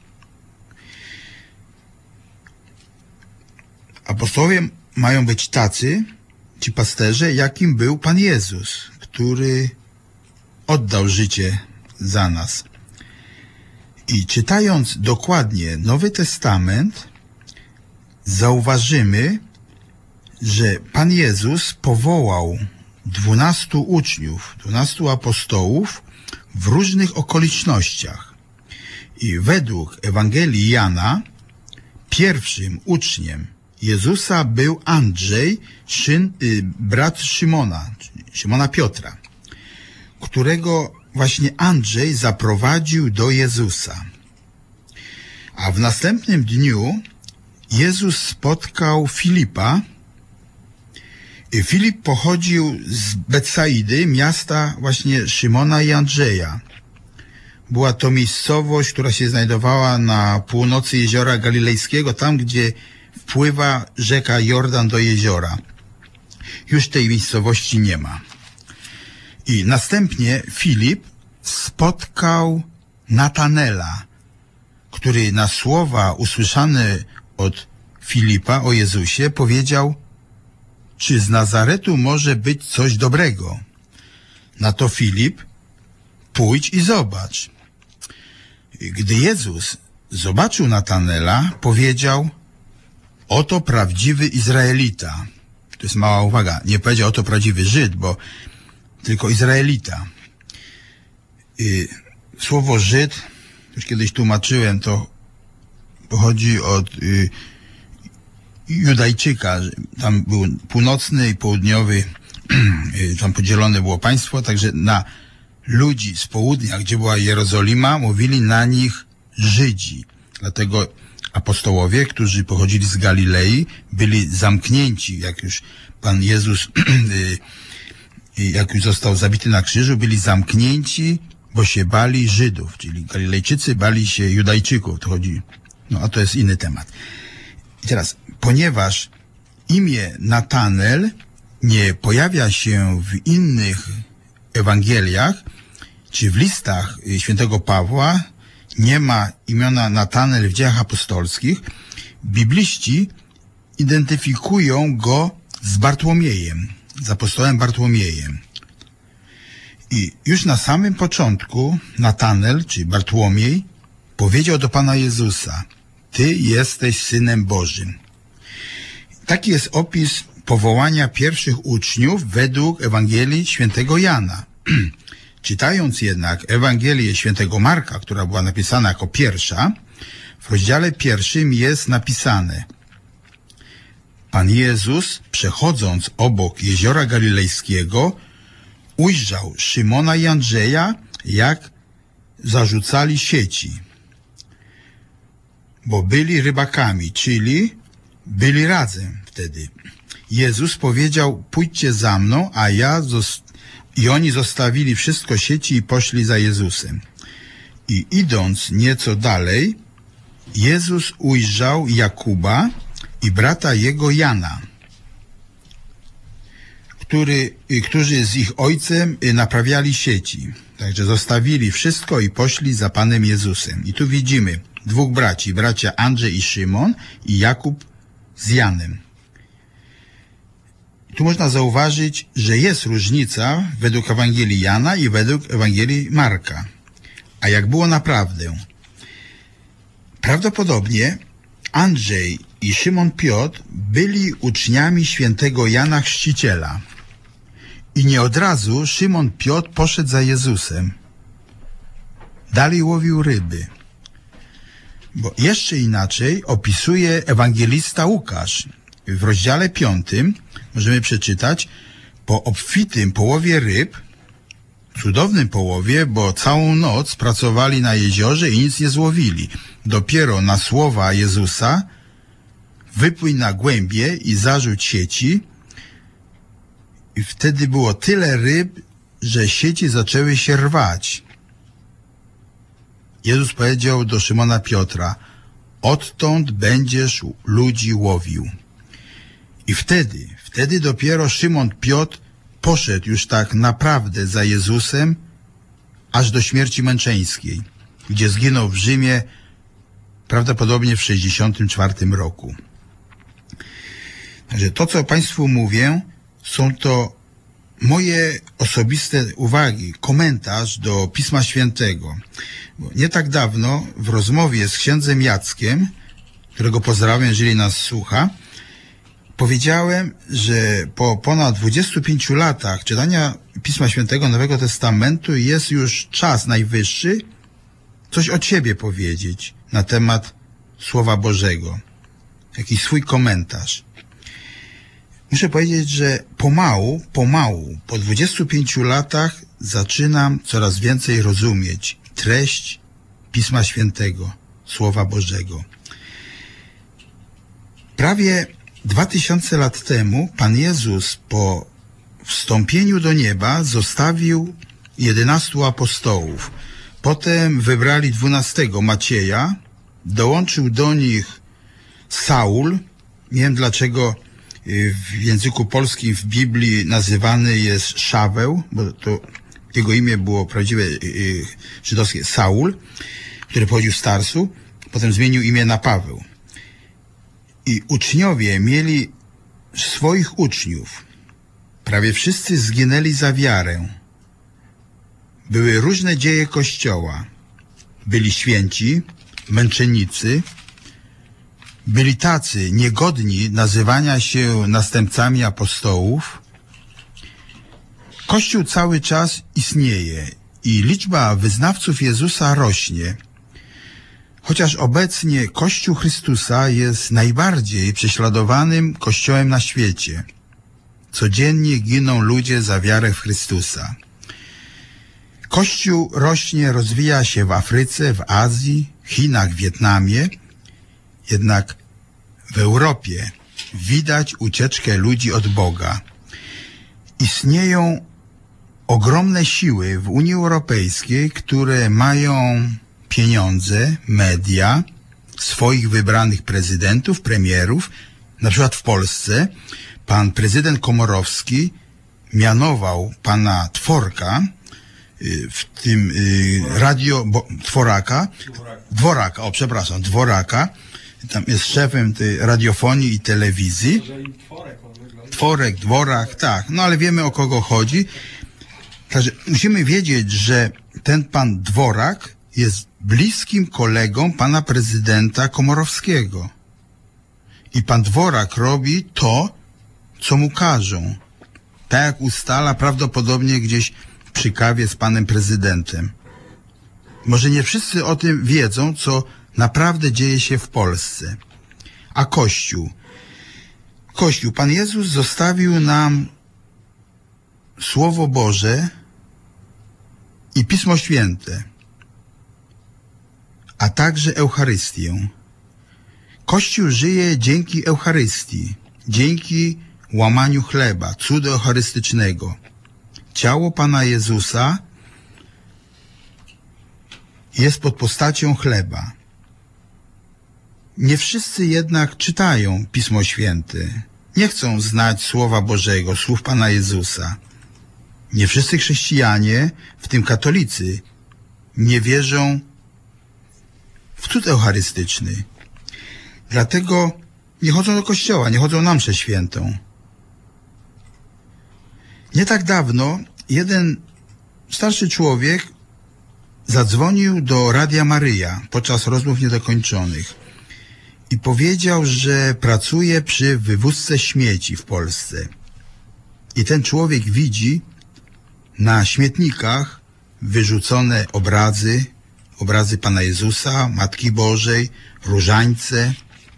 Apostołowie mają być tacy, ci pasterze, jakim był Pan Jezus, który oddał życie za nas. I czytając dokładnie Nowy Testament, zauważymy, że Pan Jezus powołał dwunastu uczniów, dwunastu apostołów w różnych okolicznościach. I według Ewangelii Jana pierwszym uczniem Jezusa był Andrzej, szyn, y, brat Szymona, Szymona Piotra, którego właśnie Andrzej zaprowadził do Jezusa. A w następnym dniu Jezus spotkał Filipa. Filip pochodził z Betsaidy, miasta właśnie Szymona i Andrzeja. Była to miejscowość, która się znajdowała na północy Jeziora Galilejskiego, tam gdzie wpływa rzeka Jordan do jeziora. Już tej miejscowości nie ma. I następnie Filip spotkał Natanela, który na słowa usłyszane od Filipa o Jezusie powiedział: czy z Nazaretu może być coś dobrego? Na to Filip: pójdź i zobacz. Gdy Jezus zobaczył Natanela, powiedział: oto prawdziwy Izraelita. To jest mała uwaga. Nie powiedział oto prawdziwy Żyd, bo tylko Izraelita. I słowo Żyd, już kiedyś tłumaczyłem, to pochodzi od y, Judajczyka. Tam był północny i południowy, y, tam podzielone było państwo, także na ludzi z południa, gdzie była Jerozolima, mówili na nich Żydzi. Dlatego apostołowie, którzy pochodzili z Galilei, byli zamknięci, jak już Pan Jezus jak już został zabity na krzyżu, byli zamknięci, bo się bali Żydów, czyli Galilejczycy bali się Judajczyków. To chodzi, no a to jest inny temat. I teraz, ponieważ imię Natanel nie pojawia się w innych Ewangeliach, czy w listach świętego Pawła, nie ma imiona Natanel w Dziejach Apostolskich, bibliści identyfikują go z Bartłomiejem, z apostołem Bartłomiejem. I już na samym początku Natanel, czy Bartłomiej, powiedział do Pana Jezusa: Ty jesteś Synem Bożym. Taki jest opis powołania pierwszych uczniów według Ewangelii świętego Jana. Czytając jednak Ewangelię świętego Marka, która była napisana jako pierwsza, w rozdziale pierwszym jest napisane: Pan Jezus, przechodząc obok jeziora galilejskiego, ujrzał Szymona i Andrzeja, jak zarzucali sieci, bo byli rybakami, czyli byli razem wtedy. Jezus powiedział, pójdźcie za mną, a ja zos- i oni zostawili wszystko sieci i poszli za Jezusem. I idąc nieco dalej, Jezus ujrzał Jakuba i brata jego Jana, który, którzy z ich ojcem naprawiali sieci. Także zostawili wszystko i poszli za Panem Jezusem. I tu widzimy dwóch braci, bracia Andrzej i Szymon i Jakub z Janem. Tu można zauważyć, że jest różnica według Ewangelii Jana i według Ewangelii Marka. A jak było naprawdę? Prawdopodobnie Andrzej i Szymon Piotr byli uczniami świętego Jana Chrzciciela. I nie od razu Szymon Piotr poszedł za Jezusem. Dalej łowił ryby. Bo jeszcze inaczej opisuje ewangelista Łukasz. W rozdziale piątym możemy przeczytać: po obfitym połowie ryb, cudownym połowie, bo całą noc pracowali na jeziorze i nic nie złowili. Dopiero na słowa Jezusa wypłyń na głębie i zarzuć sieci. I wtedy było tyle ryb, że sieci zaczęły się rwać. Jezus powiedział do Szymona Piotra: odtąd będziesz ludzi łowił. I wtedy, wtedy dopiero Szymon Piotr poszedł już tak naprawdę za Jezusem, aż do śmierci męczeńskiej, gdzie zginął w Rzymie prawdopodobnie w sześćdziesiątym czwartym roku. Także to, co Państwu mówię, są to moje osobiste uwagi, komentarz do Pisma Świętego. Bo nie tak dawno w rozmowie z księdzem Jackiem, którego pozdrawiam, jeżeli nas słucha, powiedziałem, że po ponad dwudziestu pięciu latach czytania Pisma Świętego Nowego Testamentu jest już czas najwyższy coś od siebie powiedzieć na temat Słowa Bożego. Jakiś swój komentarz. Muszę powiedzieć, że pomału, pomału, po dwudziestu pięciu latach zaczynam coraz więcej rozumieć treść Pisma Świętego, Słowa Bożego. Prawie dwa tysiące lat temu Pan Jezus po wstąpieniu do nieba zostawił jedenastu apostołów. Potem wybrali dwunastego Macieja, dołączył do nich Saul. Nie wiem, dlaczego w języku polskim w Biblii nazywany jest Szaweł, bo to jego imię było prawdziwe żydowskie Saul, który pochodził z Tarsu. Potem zmienił imię na Paweł. I uczniowie mieli swoich uczniów. Prawie wszyscy zginęli za wiarę. Były różne dzieje Kościoła. Byli święci, męczennicy, byli tacy niegodni nazywania się następcami apostołów. Kościół cały czas istnieje i liczba wyznawców Jezusa rośnie. Chociaż obecnie Kościół Chrystusa jest najbardziej prześladowanym kościołem na świecie. Codziennie giną ludzie za wiarę w Chrystusa. Kościół rośnie, rozwija się w Afryce, w Azji, Chinach, Wietnamie. Jednak w Europie widać ucieczkę ludzi od Boga. Istnieją ogromne siły w Unii Europejskiej, które mają pieniądze, media, swoich wybranych prezydentów, premierów. Na przykład w Polsce pan prezydent Komorowski mianował pana Tworka, w tym radio, bo, Tworaka, Dworaka, o przepraszam, Dworaka, tam jest szefem tej radiofonii i telewizji. Tworek, Dworak, tak, no ale wiemy, o kogo chodzi. Także musimy wiedzieć, że ten pan Dworak jest bliskim kolegą pana prezydenta Komorowskiego. I pan Dworak robi to, co mu każą. Tak jak ustala prawdopodobnie gdzieś przy kawie z panem prezydentem. Może nie wszyscy o tym wiedzą, co naprawdę dzieje się w Polsce. A Kościół? Kościół. Pan Jezus zostawił nam Słowo Boże i Pismo Święte. a także Eucharystię. Kościół żyje dzięki Eucharystii, dzięki łamaniu chleba, cudu eucharystycznego. Ciało Pana Jezusa jest pod postacią chleba. Nie wszyscy jednak czytają Pismo Święte. Nie chcą znać Słowa Bożego, słów Pana Jezusa. Nie wszyscy chrześcijanie, w tym katolicy, nie wierzą w cud eucharystyczny. Dlatego nie chodzą do kościoła, nie chodzą na mszę świętą. Nie tak dawno jeden starszy człowiek zadzwonił do Radia Maryja podczas rozmów niedokończonych i powiedział, że pracuje przy wywózce śmieci w Polsce. I ten człowiek widzi na śmietnikach wyrzucone obrazy, obrazy Pana Jezusa, Matki Bożej, różańce,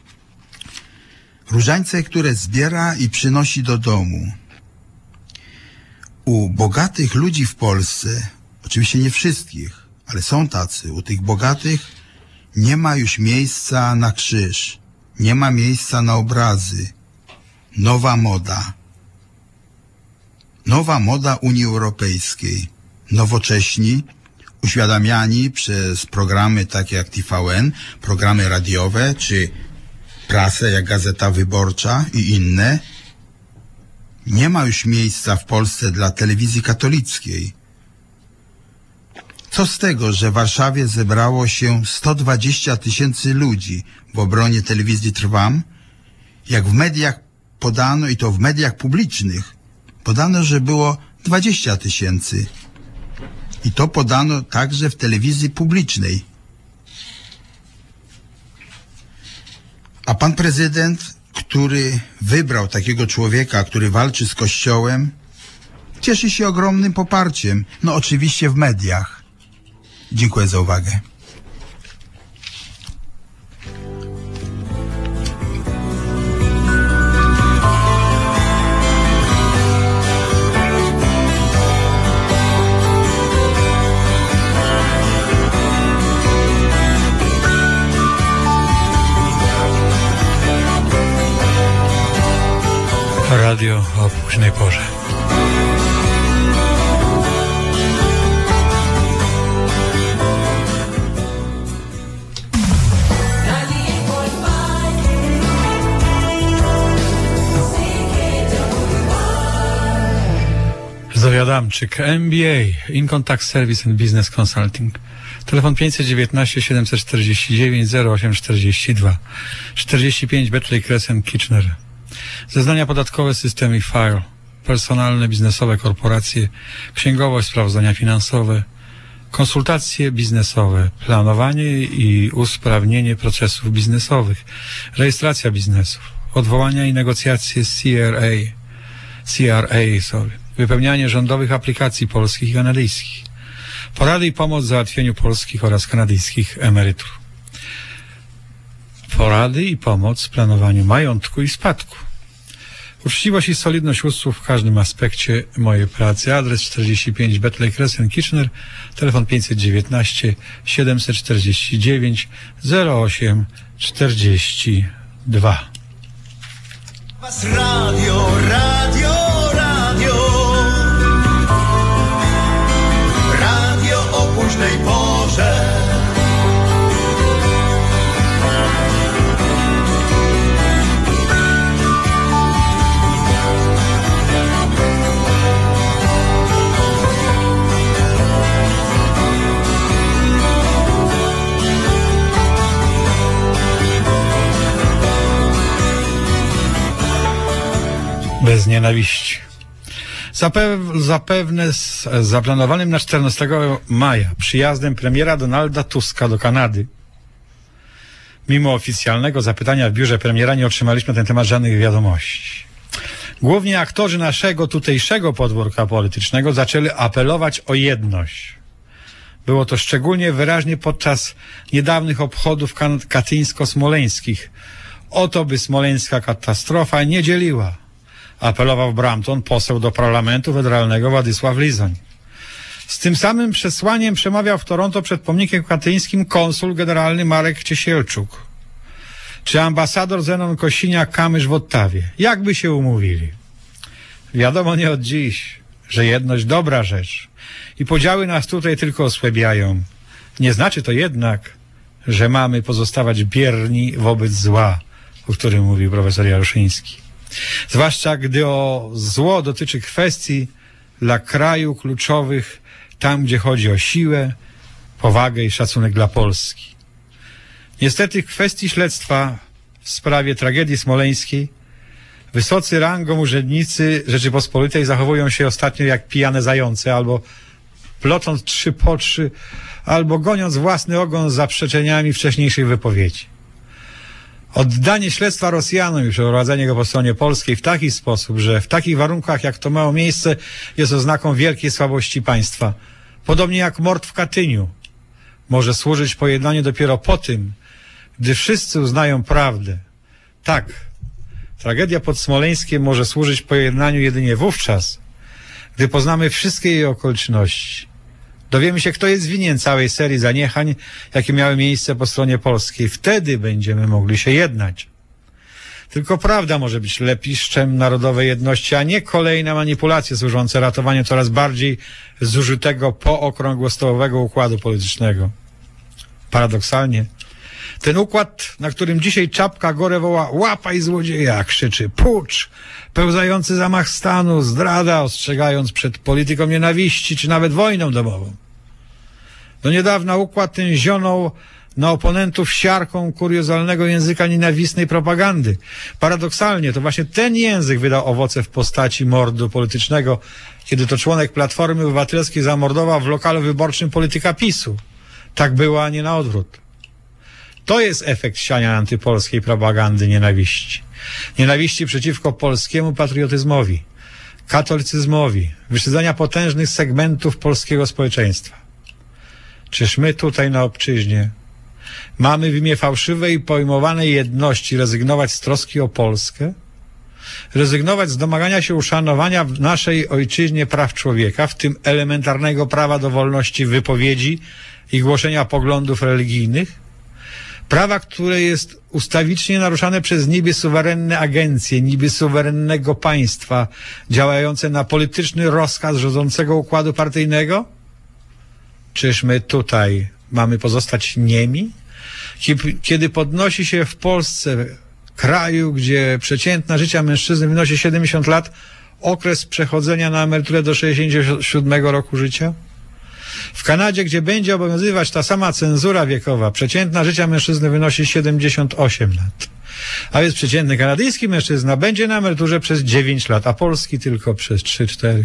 różańce, które zbiera i przynosi do domu. U bogatych ludzi w Polsce, oczywiście nie wszystkich, ale są tacy, u tych bogatych nie ma już miejsca na krzyż, nie ma miejsca na obrazy. Nowa moda. Nowa moda Unii Europejskiej. Nowocześni, uświadamiani przez programy takie jak T V N, programy radiowe, czy prasę jak Gazeta Wyborcza i inne, nie ma już miejsca w Polsce dla telewizji katolickiej. Co z tego, że w Warszawie zebrało się sto dwadzieścia tysięcy ludzi w obronie telewizji Trwam, jak w mediach podano, i to w mediach publicznych, podano, że było dwadzieścia tysięcy. I to podano także w telewizji publicznej. A pan prezydent, który wybrał takiego człowieka, który walczy z Kościołem, cieszy się ogromnym poparciem, no oczywiście w mediach. Dziękuję za uwagę. Radio o późnej porze. Zowiadamczyk, M B A, Income Tax Service and Business Consulting. Telefon pięćset dziewiętnaście siedemset czterdzieści dziewięć zero osiem czterdzieści dwa, czterdzieści pięć Beckley Crescent Kitchener. Zeznania podatkowe, system e-file, personalne, biznesowe, korporacje, księgowość, sprawozdania finansowe, konsultacje biznesowe, planowanie i usprawnienie procesów biznesowych, rejestracja biznesów, odwołania i negocjacje z C R A, C R A, sorry, wypełnianie rządowych aplikacji polskich i kanadyjskich, porady i pomoc w załatwieniu polskich oraz kanadyjskich emerytur. Porady i pomoc w planowaniu majątku i spadku. Uczciwość i solidność usług w każdym aspekcie mojej pracy. Adres czterdzieści pięć Beckley Crescent Kitchener, telefon pięćset dziewiętnaście siedemset czterdzieści dziewięć zero osiem czterdzieści dwa. Was radio, radio, radio. Radio o późnej porze. Bez nienawiści. Zapew, zapewne z zaplanowanym na czternastego maja przyjazdem premiera Donalda Tuska do Kanady, mimo oficjalnego zapytania w biurze premiera, nie otrzymaliśmy na ten temat żadnych wiadomości. Głównie aktorzy naszego tutejszego podwórka politycznego zaczęli apelować o jedność. Było to szczególnie wyraźnie podczas niedawnych obchodów katyńsko-smoleńskich. Oto by smoleńska katastrofa nie dzieliła. Apelował w Brampton poseł do Parlamentu Federalnego Władysław Lizoń. Z tym samym przesłaniem przemawiał w Toronto przed pomnikiem katyńskim konsul generalny Marek Ciesielczuk czy ambasador Zenon Kosiniak-Kamysz w Ottawie. Jakby się umówili? Wiadomo nie od dziś, że jedność dobra rzecz i podziały nas tutaj tylko osłabiają. Nie znaczy to jednak, że mamy pozostawać bierni wobec zła, o którym mówił profesor Jaroszyński. Zwłaszcza gdy o zło dotyczy kwestii dla kraju kluczowych, tam gdzie chodzi o siłę, powagę i szacunek dla Polski. Niestety w kwestii śledztwa w sprawie tragedii smoleńskiej wysocy rangą urzędnicy Rzeczypospolitej zachowują się ostatnio jak pijane zające, albo plotąc trzy po trzy, albo goniąc własny ogon z zaprzeczeniami wcześniejszych wypowiedzi. Oddanie śledztwa Rosjanom i przeprowadzenie go po stronie polskiej w taki sposób, że w takich warunkach, jak to miało miejsce, jest oznaką wielkiej słabości państwa. Podobnie jak mord w Katyniu może służyć pojednaniu dopiero po tym, gdy wszyscy uznają prawdę. Tak, tragedia pod Smoleńskiem może służyć pojednaniu jedynie wówczas, gdy poznamy wszystkie jej okoliczności. Dowiemy się, kto jest winien całej serii zaniechań, jakie miały miejsce po stronie polskiej. Wtedy będziemy mogli się jednać. Tylko prawda może być lepiszczem narodowej jedności, a nie kolejne manipulacje służące ratowaniu coraz bardziej zużytego pookrągłostołowego układu politycznego. Paradoksalnie, ten układ, na którym dzisiaj Czapka Gorę woła łapaj złodzieja, krzyczy pucz, pełzający zamach stanu, zdrada, ostrzegając przed polityką nienawiści, czy nawet wojną domową. Do niedawna układ ten zionął na oponentów siarką kuriozalnego języka nienawistnej propagandy. Paradoksalnie to właśnie ten język wydał owoce w postaci mordu politycznego, kiedy to członek Platformy Obywatelskiej zamordował w lokalu wyborczym polityka PiSu. Tak było, a nie na odwrót. To jest efekt siania antypolskiej propagandy nienawiści. Nienawiści przeciwko polskiemu patriotyzmowi, katolicyzmowi, wyszydzania potężnych segmentów polskiego społeczeństwa. Czyż my tutaj na obczyźnie mamy w imię fałszywej pojmowanej jedności rezygnować z troski o Polskę? Rezygnować z domagania się uszanowania w naszej ojczyźnie praw człowieka, w tym elementarnego prawa do wolności wypowiedzi i głoszenia poglądów religijnych? Prawa, które jest ustawicznie naruszane przez niby suwerenne agencje, niby suwerennego państwa, działające na polityczny rozkaz rządzącego układu partyjnego? Czyż my tutaj mamy pozostać niemi? Kiedy podnosi się w Polsce, kraju, gdzie przeciętna życia mężczyzny wynosi siedemdziesiąt lat, okres przechodzenia na emeryturę do sześćdziesiątego siódmego roku życia? W Kanadzie, gdzie będzie obowiązywać ta sama cenzura wiekowa, przeciętna życia mężczyzny wynosi siedemdziesiąt osiem lat. A więc przeciętny kanadyjski mężczyzna będzie na emeryturze przez dziewięć lat, a polski tylko przez trzy cztery.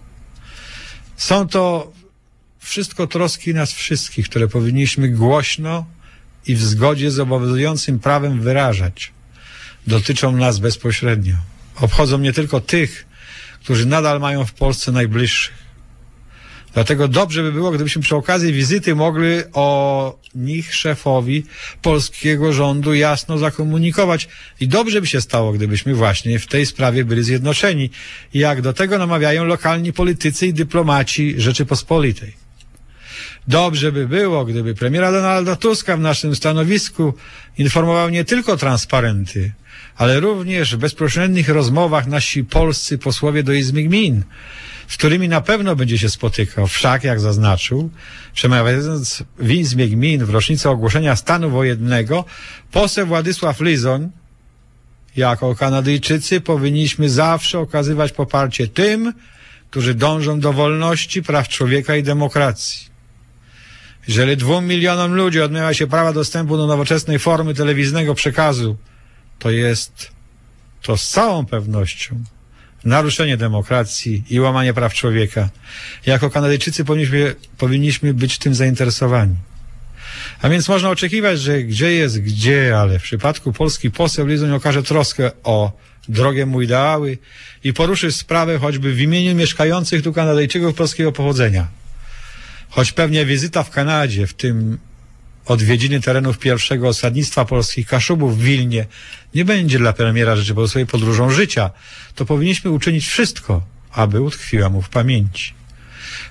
Są to wszystko troski nas wszystkich, które powinniśmy głośno i w zgodzie z obowiązującym prawem wyrażać. Dotyczą nas bezpośrednio. Obchodzą nie tylko tych, którzy nadal mają w Polsce najbliższych. Dlatego dobrze by było, gdybyśmy przy okazji wizyty mogli o nich szefowi polskiego rządu jasno zakomunikować. I dobrze by się stało, gdybyśmy właśnie w tej sprawie byli zjednoczeni, jak do tego namawiają lokalni politycy i dyplomaci Rzeczypospolitej. Dobrze by było, gdyby premiera Donalda Tuska w naszym stanowisku informował nie tylko transparenty, ale również w bezpośrednich rozmowach nasi polscy posłowie do Izby Gmin, z którymi na pewno będzie się spotykał. Wszak, jak zaznaczył, przemawiając w Izbie Gmin w rocznicę ogłoszenia stanu wojennego, poseł Władysław Lizoń, jako Kanadyjczycy powinniśmy zawsze okazywać poparcie tym, którzy dążą do wolności, praw człowieka i demokracji. Jeżeli dwóm milionom ludzi odmawia się prawa dostępu do nowoczesnej formy telewizyjnego przekazu, to jest to z całą pewnością naruszenie demokracji i łamanie praw człowieka. Jako Kanadyjczycy powinniśmy, powinniśmy być tym zainteresowani. A więc można oczekiwać, że gdzie jest gdzie, ale w przypadku Polski poseł Lizoń okaże troskę o drogę mu ideały i poruszy sprawę choćby w imieniu mieszkających tu Kanadyjczyków polskiego pochodzenia. Choć pewnie wizyta w Kanadzie, w tym odwiedziny terenów pierwszego osadnictwa polskich Kaszubów w Wilnie, nie będzie dla premiera Rzeczypospolitej podróżą życia, to powinniśmy uczynić wszystko, aby utkwiła mu w pamięci.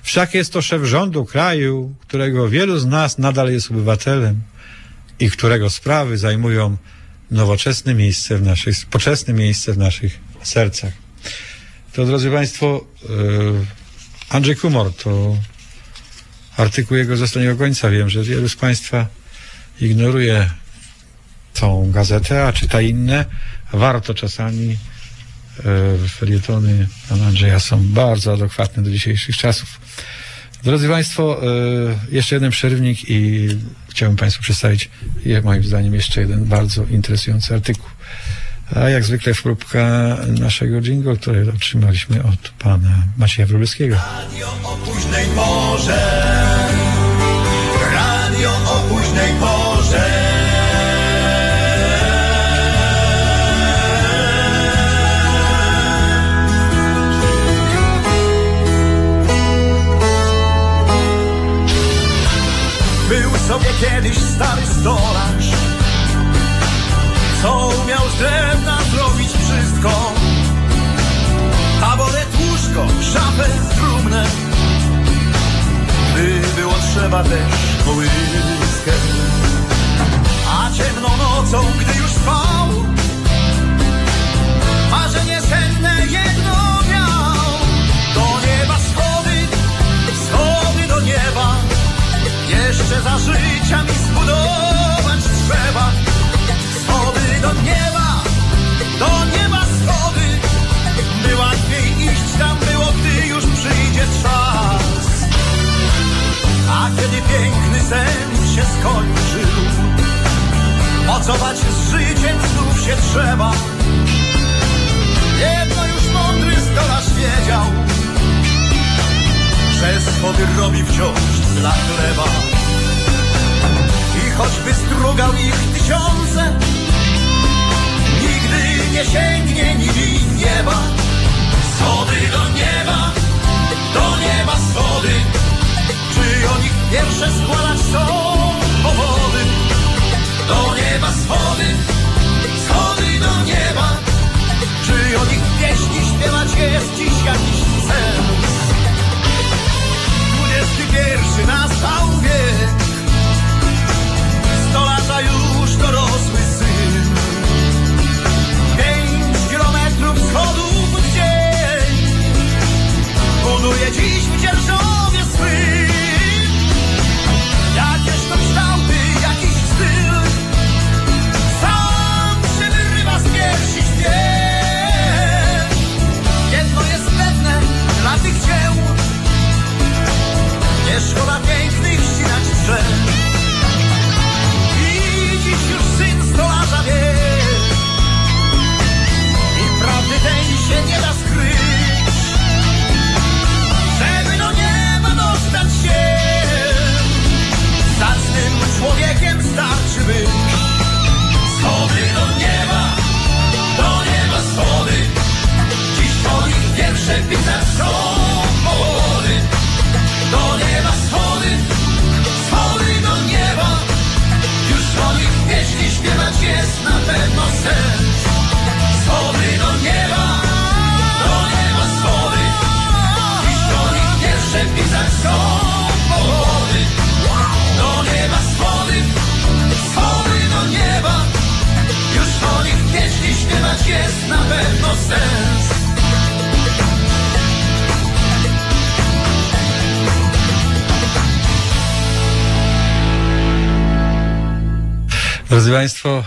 Wszak jest to szef rządu kraju, którego wielu z nas nadal jest obywatelem i którego sprawy zajmują nowoczesne miejsce w naszych, poczesne miejsce w naszych sercach. To, drodzy Państwo, Andrzej Kumor, to artykuł jego z ostatniego końca. Wiem, że wielu z Państwa ignoruje tą gazetę, a czyta inne. Warto czasami. Felietony pana Andrzeja są bardzo adekwatne do dzisiejszych czasów. Drodzy Państwo, jeszcze jeden przerywnik i chciałbym Państwu przedstawić, moim zdaniem, jeszcze jeden bardzo interesujący artykuł. A jak zwykle wkrótka naszego jingle, który otrzymaliśmy od pana Macieja Wróblewskiego. Radio o późnej porze, radio o późnej porze. Był sobie kiedyś stary stolarz, co umiał z drewna zrobić wszystko. Taboret, łóżko, szafę, trumnę, gdy było trzeba też kołyskę. A ciemną nocą, gdy już spał, marzenie senne jedno miał. Do nieba schody, schody do nieba, jeszcze za życia mi zbudować trzeba. Schody do nieba, do nieba schody, by łatwiej iść tam było, gdy już przyjdzie czas. A kiedy piękny sen się skończył, mocować z życiem znów się trzeba. Jedno już mądry stolarz wiedział, że schody robi wciąż dla chleba. I choćby strugał ich tysiące, nigdy nie sięgnie nimi nieba. Schody do nieba, do nieba schody, czy o nich pierwsze składać są powody. Do nieba schody, schody do nieba, czy o nich pieśni śpiewać jest dziś jakiś sens. Dwudziesty pierwszy nastał wiek, sto lata już dorosły syn. Pięć kilometrów schodów w dzień buduje dziś w dzierżowie swym. Jakież to kształty, jakiś styl, sam się wyrywa z piersi śpiew. Jedno jest pewne dla tych dzieł, nie szkoda pięknych ścinać drzew. I dziś już syn stolarza wie, i prawdy tej się nie da skryć, żeby do nieba dostać się, zacnym człowiekiem starczy być. Schody do nieba, do nieba schody, dziś o nich pierwsze pisać są powody. Do nieba schody, schody do nieba, już o nich pieśni śpiewać jest na pewno sens. Schody do nieba, do nieba schody, dziś o nich pierwsze pisać są powody. Do nieba schody, schody do nieba, już o nich pieśni śpiewać jest na pewno sens. Drodzy Państwo,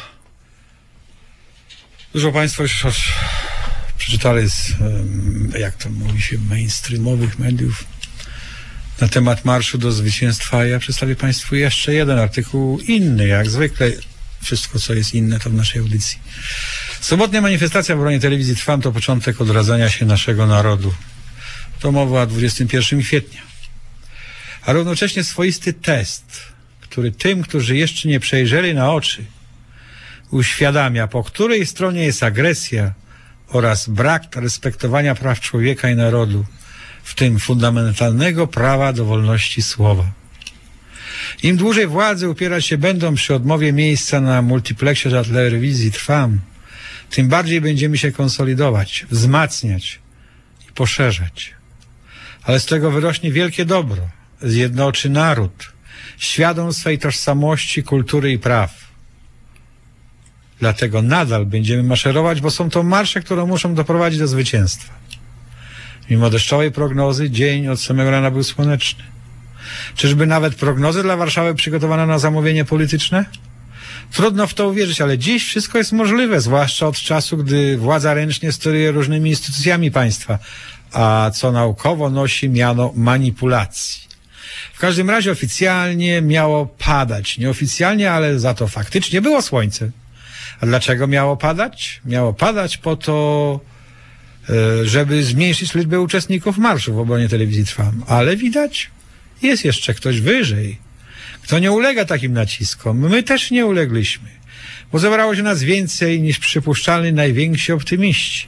dużo Państwo już przeczytali z, jak to mówi się, mainstreamowych mediów na temat Marszu do Zwycięstwa. Ja przedstawię Państwu jeszcze jeden artykuł inny, jak zwykle. Wszystko, co jest inne, to w naszej audycji. Sobotnia manifestacja w obronie telewizji Trwam to początek odradzania się naszego narodu. To mowa o dwudziestego pierwszego kwietnia. A równocześnie swoisty test, który tym, którzy jeszcze nie przejrzeli na oczy, uświadamia, po której stronie jest agresja oraz brak respektowania praw człowieka i narodu, w tym fundamentalnego prawa do wolności słowa. Im dłużej władze upierać się będą przy odmowie miejsca na multiplexie dla telewizji Trwam, tym bardziej będziemy się konsolidować, wzmacniać i poszerzać. ale z tego wyrośnie wielkie dobro, zjednoczy naród, świadom swej tożsamości, kultury i praw. Dlatego nadal będziemy maszerować, bo są to marsze, które muszą doprowadzić do zwycięstwa. Mimo deszczowej prognozy dzień od samego rana był słoneczny. Czyżby nawet prognozy dla Warszawy przygotowane na zamówienie polityczne? Trudno w to uwierzyć, ale dziś wszystko jest możliwe, zwłaszcza od czasu, gdy władza ręcznie steruje różnymi instytucjami państwa, a co naukowo nosi miano manipulacji. W każdym razie oficjalnie miało padać. Nieoficjalnie, ale za to faktycznie było słońce. A dlaczego miało padać? Miało padać po to, żeby zmniejszyć liczbę uczestników marszu w obronie Telewizji Trwam. Ale widać, jest jeszcze ktoś wyżej, kto nie ulega takim naciskom. My też nie ulegliśmy, bo zebrało się nas więcej niż przypuszczalni najwięksi optymiści.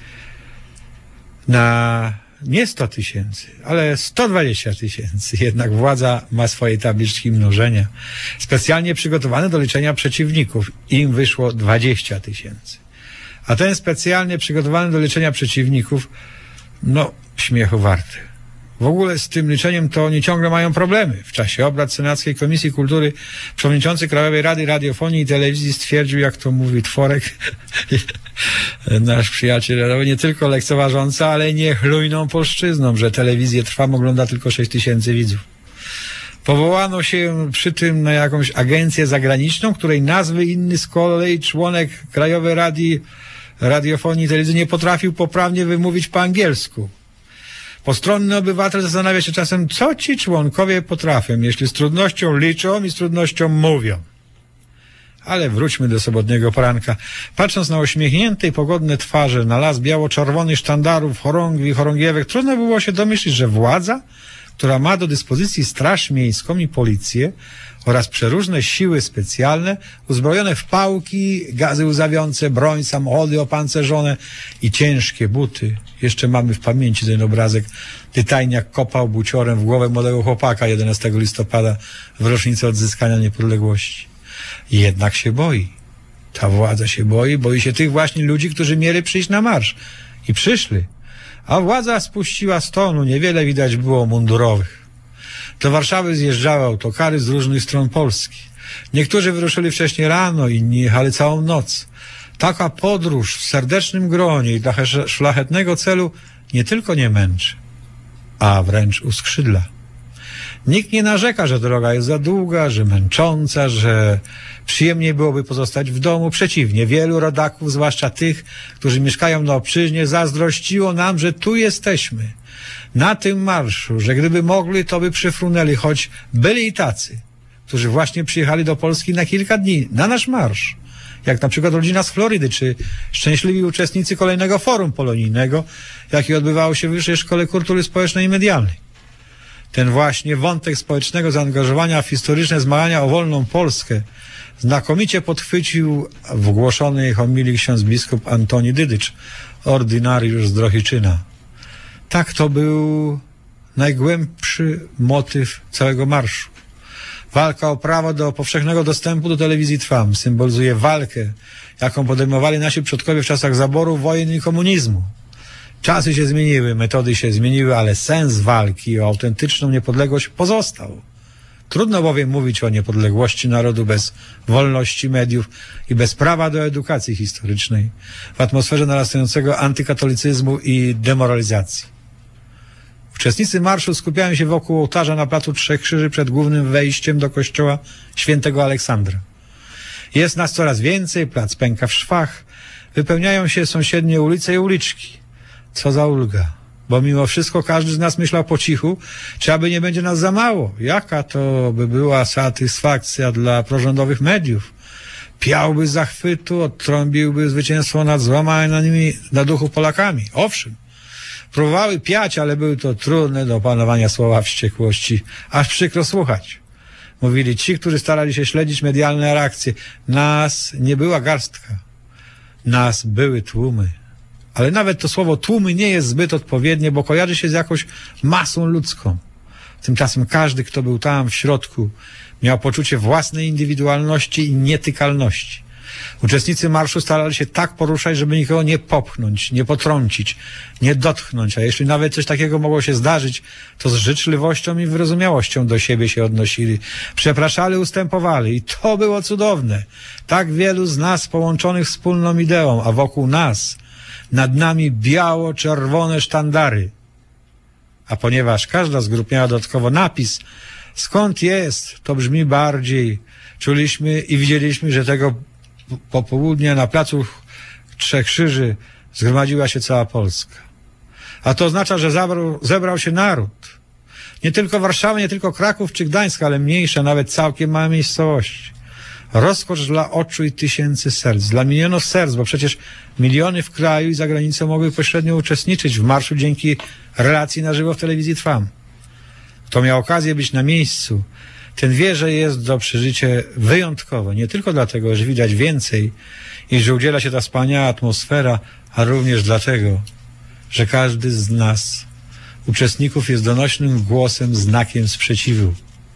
Na nie sto tysięcy, ale sto dwadzieścia tysięcy. Jednak władza ma swoje tabliczki mnożenia, specjalnie przygotowane do liczenia przeciwników. Im wyszło dwadzieścia tysięcy. A ten specjalnie przygotowany do liczenia przeciwników, no, śmiechu warty. W ogóle z tym liczeniem to oni ciągle mają problemy. W czasie obrad Senackiej Komisji Kultury przewodniczący Krajowej Rady Radiofonii i Telewizji stwierdził, jak to mówi Tworek, nasz przyjaciel, nie tylko lekceważąca, ale niechlujną polszczyzną, że Telewizję Trwam ogląda tylko sześć tysięcy widzów. Powołano się przy tym na jakąś agencję zagraniczną, której nazwy inny z kolei członek Krajowej Rady Radiofonii i Telewizji nie potrafił poprawnie wymówić po angielsku. Postronny obywatel zastanawia się czasem, co ci członkowie potrafią, jeśli z trudnością liczą i z trudnością mówią. Ale wróćmy do sobotniego poranka. Patrząc na uśmiechnięte i pogodne twarze, na las biało-czerwonych sztandarów, chorągwi i chorągiewek, trudno było się domyślić, że władza, która ma do dyspozycji Straż Miejską i Policję oraz przeróżne siły specjalne, uzbrojone w pałki, gazy łzawiące, broń, samochody opancerzone i ciężkie buty. Jeszcze mamy w pamięci ten obrazek. Tytajniak kopał buciorem w głowę młodego chłopaka jedenastego listopada w rocznicę odzyskania niepodległości. I jednak się boi. Ta władza się boi, boi się tych właśnie ludzi, którzy mieli przyjść na marsz. I przyszli. A władza spuściła z tonu, niewiele widać było mundurowych. Do Warszawy zjeżdżały autokary z różnych stron Polski. Niektórzy wyruszyli wcześniej rano, inni jechali całą noc. Taka podróż w serdecznym gronie i dla szlachetnego celu nie tylko nie męczy, a wręcz uskrzydla. Nikt nie narzeka, że droga jest za długa, że męcząca, że przyjemniej byłoby pozostać w domu. Przeciwnie, wielu rodaków, zwłaszcza tych, którzy mieszkają na obczyźnie, zazdrościło nam, że tu jesteśmy, na tym marszu, że gdyby mogli, to by przyfrunęli, choć byli i tacy, którzy właśnie przyjechali do Polski na kilka dni, na nasz marsz. Jak na przykład rodzina z Florydy, czy szczęśliwi uczestnicy kolejnego forum polonijnego, jakie odbywało się w Wyższej Szkole Kultury Społecznej i Medialnej. Ten właśnie wątek społecznego zaangażowania w historyczne zmagania o wolną Polskę znakomicie podchwycił w ogłoszonej homilii ksiądz biskup Antoni Dydycz, ordynariusz z Drohiczyna. Tak to był najgłębszy motyw całego marszu. Walka o prawo do powszechnego dostępu do Telewizji Trwam symbolizuje walkę, jaką podejmowali nasi przodkowie w czasach zaboru, wojen i komunizmu. Czasy się zmieniły, metody się zmieniły, ale sens walki o autentyczną niepodległość pozostał. Trudno bowiem mówić o niepodległości narodu bez wolności mediów i bez prawa do edukacji historycznej w atmosferze narastającego antykatolicyzmu i demoralizacji. Uczestnicy marszu skupiają się wokół ołtarza na placu Trzech Krzyży przed głównym wejściem do kościoła świętego Aleksandra. Jest nas coraz więcej, plac pęka w szwach, wypełniają się sąsiednie ulice i uliczki. Co za ulga, bo mimo wszystko każdy z nas myślał po cichu, czy aby nie będzie nas za mało. Jaka to by była satysfakcja dla prorządowych mediów? Piałby z zachwytu, odtrąbiłby zwycięstwo nad złamanymi na duchu Polakami. Owszem, próbowały piać, ale były to trudne do opanowania słowa wściekłości, aż przykro słuchać. Mówili ci, którzy starali się śledzić medialne reakcje. Nas nie była garstka, nas były tłumy. Ale nawet to słowo tłumy nie jest zbyt odpowiednie, bo kojarzy się z jakąś masą ludzką. Tymczasem każdy, kto był tam w środku, miał poczucie własnej indywidualności i nietykalności. Uczestnicy marszu starali się tak poruszać, żeby nikogo nie popchnąć, nie potrącić, nie dotknąć, a jeśli nawet coś takiego mogło się zdarzyć, to z życzliwością i wyrozumiałością do siebie się odnosili. Przepraszali, ustępowali i to było cudowne. Tak wielu z nas połączonych wspólną ideą, a wokół nas, nad nami biało-czerwone sztandary. A ponieważ każda z grup miała dodatkowo napis skąd jest, to brzmi bardziej. Czuliśmy i widzieliśmy, że tego popołudnia na placu Trzech Krzyży zgromadziła się cała Polska. A to oznacza, że zabrał, zebrał się naród. Nie tylko Warszawa, nie tylko Kraków czy Gdańsk, ale mniejsze, nawet całkiem małe miejscowości. Rozkocz dla oczu i tysięcy serc, dla milionów serc, bo przecież miliony w kraju i za granicą mogły pośrednio uczestniczyć w marszu dzięki relacji na żywo w telewizji Trwam. Kto miał okazję być na miejscu, ten wie, że jest do przeżycia wyjątkowe. Nie tylko dlatego, że widać więcej i że udziela się ta wspaniała atmosfera, a również dlatego, że każdy z nas, uczestników, jest donośnym głosem, znakiem sprzeciwu.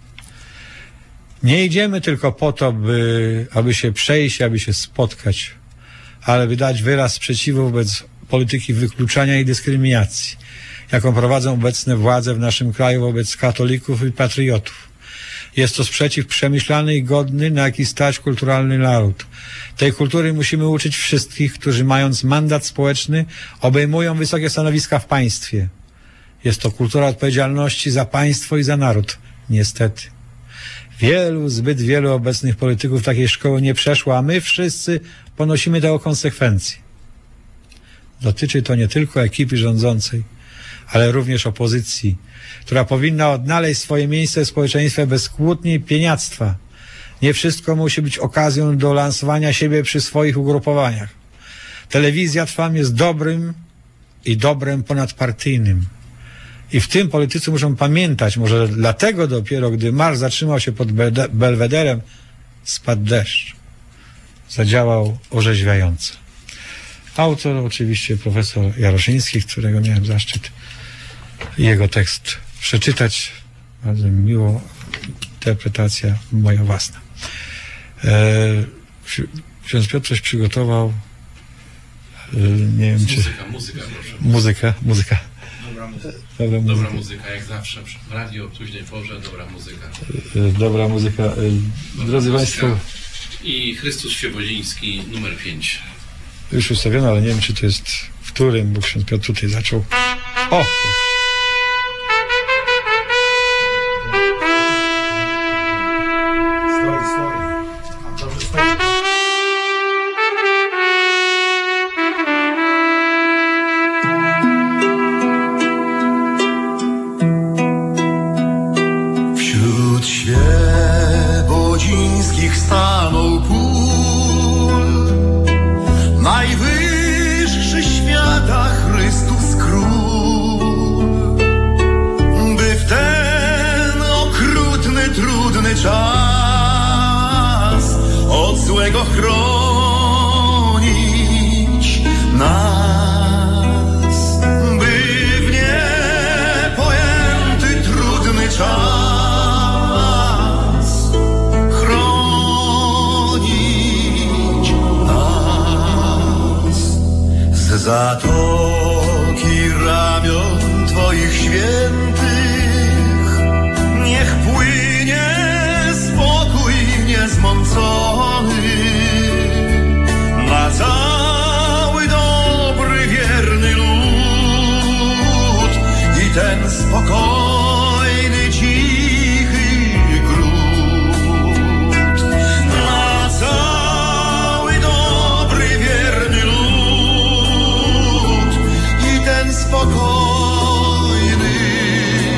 Nie idziemy tylko po to, by, aby się przejść, aby się spotkać, ale by dać wyraz sprzeciwu wobec polityki wykluczania i dyskryminacji, jaką prowadzą obecne władze w naszym kraju wobec katolików i patriotów. Jest to sprzeciw przemyślany i godny, na jaki stać kulturalny naród. Tej kultury musimy uczyć wszystkich, którzy mając mandat społeczny obejmują wysokie stanowiska w państwie. Jest to kultura odpowiedzialności za państwo i za naród. Niestety. Wielu, zbyt wielu obecnych polityków takiej szkoły nie przeszło, a my wszyscy ponosimy tego konsekwencje. Dotyczy to nie tylko ekipy rządzącej, ale również opozycji, która powinna odnaleźć swoje miejsce w społeczeństwie bez kłótni i pieniactwa. Nie wszystko musi być okazją do lansowania siebie przy swoich ugrupowaniach. Telewizja Trwam jest dobrym i dobrem ponadpartyjnym. I w tym politycy muszą pamiętać, może dlatego dopiero, gdy marsz zatrzymał się pod Belwederem, spadł deszcz. Zadziałał orzeźwiająco. Autor oczywiście profesor Jaroszyński, którego miałem zaszczyt jego tekst przeczytać. Bardzo mi miło, interpretacja moja własna. E, ksiądz Piotr coś przygotował. E, nie wiem, muzyka, czy... Muzyka, proszę. Muzyka, muzyka. Dobra muzyka. Dobra muzyka. Dobra muzyka, jak zawsze. W radio o późnej porze, dobra muzyka. E, dobra muzyka. E, drodzy muzyka. Państwo... I Chrystus Świebodziński, numer pięć. Już ustawiono, ale nie wiem, czy to jest w którym, bo ksiądz Piotr tutaj zaczął. O! Stoi, stoi. A dobrze stoi. Wśród świebodzińskich stanął pól, najwyższy świata Chrystus Król, by w ten okrutny, trudny czas od złego chronić nas, by w niepojęty, trudny czas chronić nas. Z zatoki ramion Twoich świętych niech płynie spokój niezmącony na cały dobry, wierny lud i ten spokojny, cichy gród. Na cały dobry, wierny lud i ten spokojny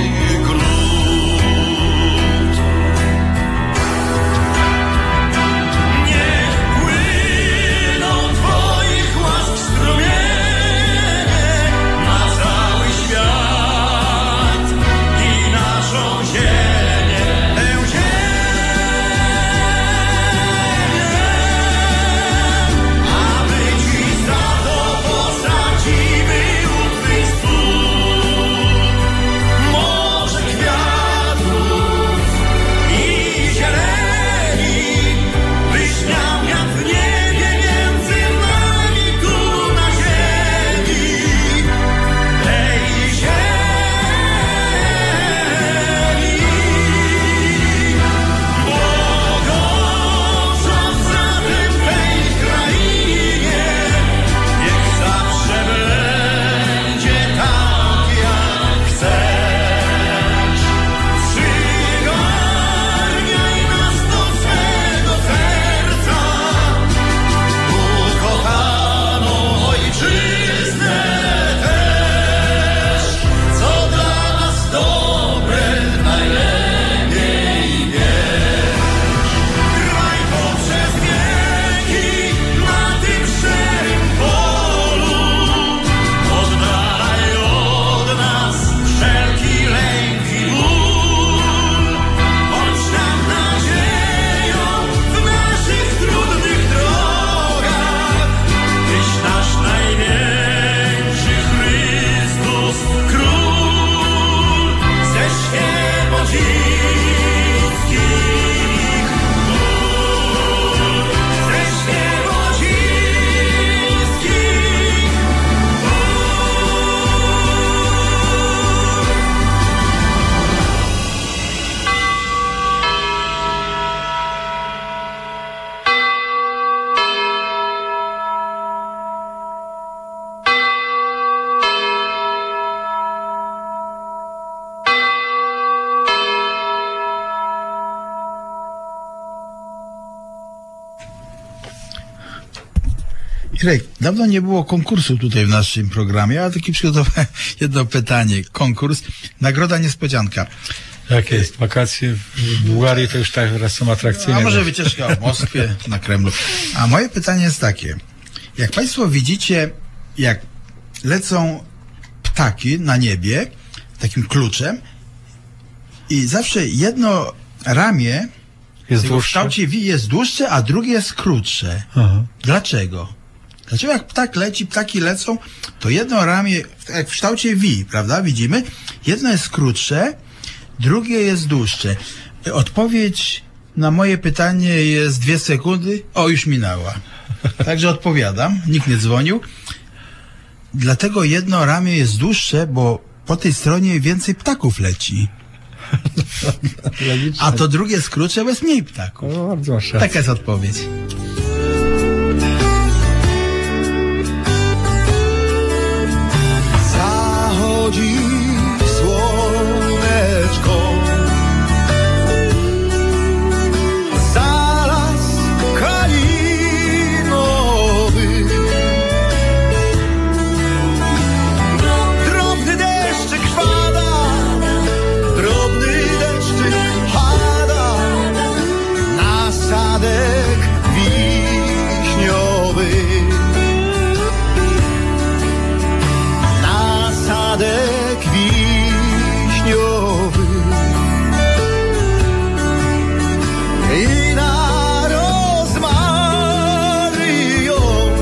Greg, dawno nie było konkursu tutaj w naszym programie, ale taki przygotowałem jedno pytanie. Konkurs, nagroda niespodzianka. Jak jest? Wakacje w Bułgarii to już tak teraz są atrakcyjne. A może wycieczka w Moskwie, na Kremlu. A moje pytanie jest takie. Jak Państwo widzicie, jak lecą ptaki na niebie takim kluczem i zawsze jedno ramię Jest w dłuższe? kształcie V jest dłuższe, a drugie jest krótsze. Aha. Dlaczego? Dlaczego jak ptak leci, ptaki lecą, to jedno ramię, jak w kształcie V, prawda, widzimy, jedno jest krótsze, drugie jest dłuższe. Odpowiedź na moje pytanie jest dwie sekundy. O, już minęła. Także odpowiadam. Nikt nie dzwonił. Dlatego jedno ramię jest dłuższe, bo po tej stronie więcej ptaków leci. A to drugie jest krótsze, bo jest mniej ptaków. No, bardzo masz rację. Taka jest odpowiedź. Zachodzi słoneczko, zaraz kalinowy, drobny deszczyk pada, drobny deszczyk pada na sadek wiśniowy. Sadek wiśniowy i na rozmaryją.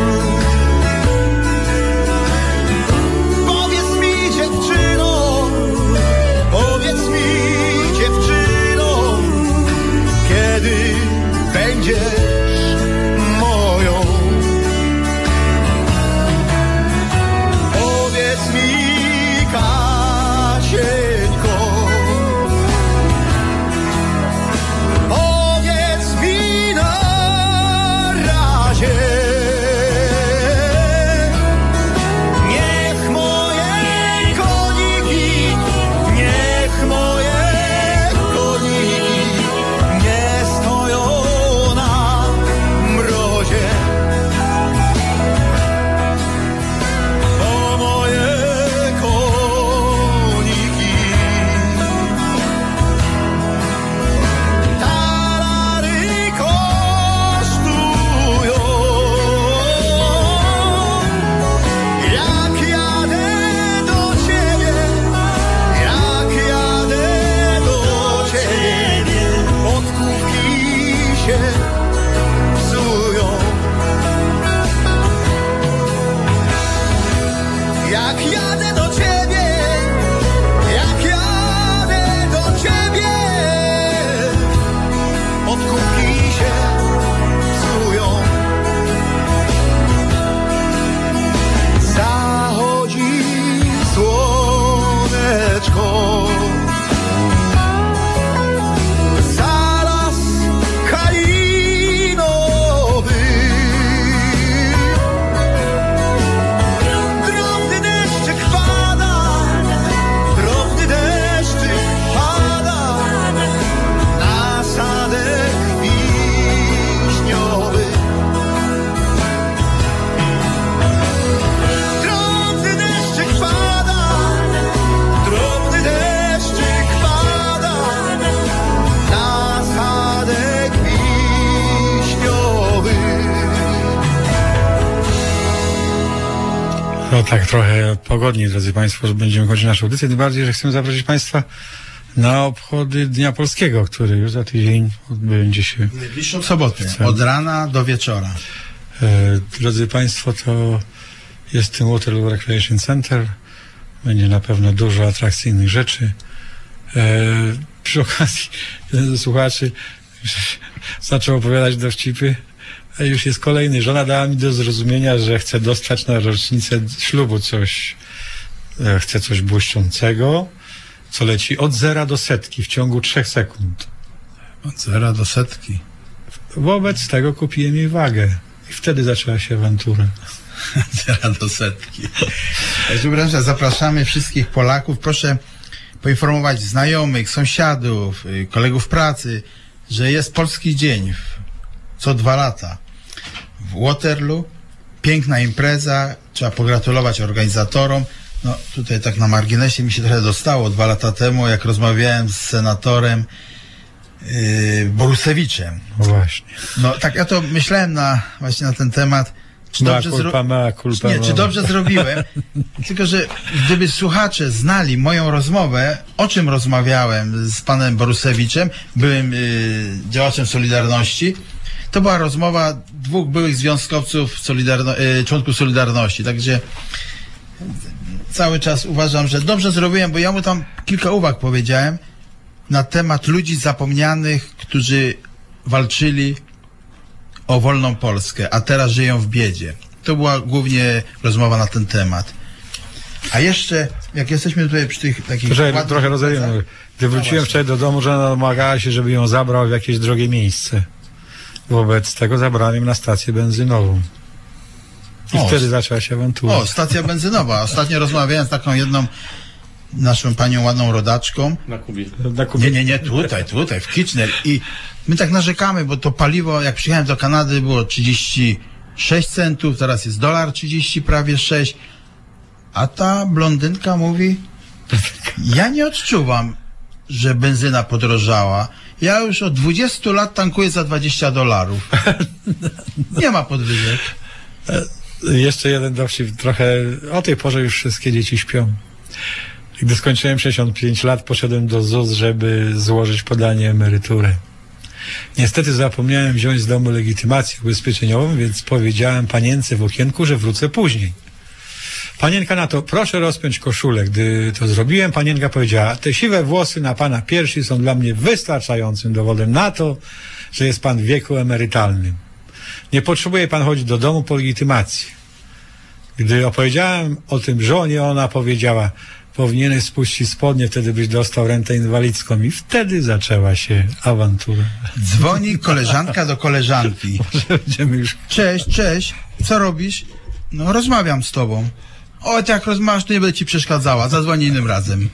Powiedz mi, dziewczyno, powiedz mi, dziewczyno, kiedy będziesz moją. Powiedz mi, Kasieńko, powiedz mi na razie. Niech moje koniki, niech moje koniki nie stoją na mrozie. Bo moje koniki talary kosztują. Jak jadę do ciebie, jak jadę do ciebie, podkówki się psują. Jak jadę do ciebie, jak jadę do ciebie, podkówki się psują. Zachodzi słoneczko, zaraz kalinowy. Drobny deszczyk pada, drobny deszczyk pada na sadek wiśniowy. Drobny deszczyk pada, drobny deszczyk pada na sadek wiśniowy. No tak, trochę pogodniej, drodzy Państwo, że będziemy kończyć naszą audycję. Tym bardziej, że chcemy zaprosić Państwa na obchody Dnia Polskiego, który już za tydzień odbędzie się. Najbliższą sobotę, od rana do wieczora. E, drodzy Państwo, to jest tym Waterloo Recreation Center. Będzie na pewno dużo atrakcyjnych rzeczy. E, przy okazji jeden ze słuchaczy zaczął opowiadać dowcipy, a już jest kolejny. Żona dała mi do zrozumienia, że chce dostać na rocznicę ślubu coś, e, chce coś błyszczącego, co leci od zera do setki w ciągu trzech sekund. Od zera do setki. Wobec tego kupiłem jej wagę i wtedy zaczęła się awantura. Od zera do setki. Także zapraszamy wszystkich Polaków. Proszę poinformować znajomych, sąsiadów, y, kolegów pracy, że jest Polski Dzień w- co dwa lata w Waterloo piękna impreza, trzeba pogratulować organizatorom. No tutaj tak na marginesie mi się trochę dostało dwa lata temu, jak rozmawiałem z senatorem yy, Borusewiczem. No właśnie. No tak ja to myślałem na, właśnie na ten temat. Czy Mea dobrze, culpa, zro... mea culpa, Nie, czy no. dobrze zrobiłem? Tylko, że gdyby słuchacze znali moją rozmowę, o czym rozmawiałem z panem Borusewiczem, byłym yy, działaczem Solidarności, to była rozmowa dwóch byłych związkowców, Solidarno... yy, członków Solidarności. Także cały czas uważam, że dobrze zrobiłem, bo ja mu tam kilka uwag powiedziałem na temat ludzi zapomnianych, którzy walczyli o wolną Polskę, a teraz żyją w biedzie. To była głównie rozmowa na ten temat. A jeszcze, jak jesteśmy tutaj przy tych takich... Poczekaj, ładnych trochę rozumiem. imprezach, Gdy wróciłem właśnie. wczoraj do domu, żona domagała się, żeby ją zabrał w jakieś drogie miejsce. Wobec tego zabrałem ją na stację benzynową. I O, wtedy zaczęła się awantura. O, stacja benzynowa. Ostatnio rozmawiałem z taką jedną naszą panią ładną rodaczką. Na Kubie. Na Kubie. Nie, nie, nie, tutaj, tutaj, w Kitchener. I my tak narzekamy, bo to paliwo, jak przyjechałem do Kanady, było trzydzieści sześć centów, teraz jest dolar trzydzieści, prawie sześć. A ta blondynka mówi, ja nie odczuwam, że benzyna podrożała. Ja już od dwudziestu lat tankuję za dwadzieścia dolarów. Nie ma podwyżek. Jeszcze jeden dowcip, trochę o tej porze już wszystkie dzieci śpią. Gdy skończyłem sześćdziesiąt pięć lat, poszedłem do Z U S, żeby złożyć podanie emerytury. Niestety zapomniałem wziąć z domu legitymację ubezpieczeniową, więc powiedziałem panience w okienku, że wrócę później. Panienka na to, proszę rozpiąć koszulę. Gdy to zrobiłem, panienka powiedziała, te siwe włosy na pana piersi są dla mnie wystarczającym dowodem na to, że jest pan w wieku emerytalnym. Nie potrzebuje pan chodzić do domu po legitymacji. Gdy opowiedziałem o tym żonie, ona powiedziała, powinieneś spuścić spodnie, wtedy byś dostał rentę inwalidzką. I wtedy zaczęła się awantura. Dzwoni koleżanka do koleżanki. Może będziemy już... Cześć, cześć, co robisz? No rozmawiam z tobą. O, to jak rozmawiasz, to nie będę ci przeszkadzała, zadzwonię innym razem.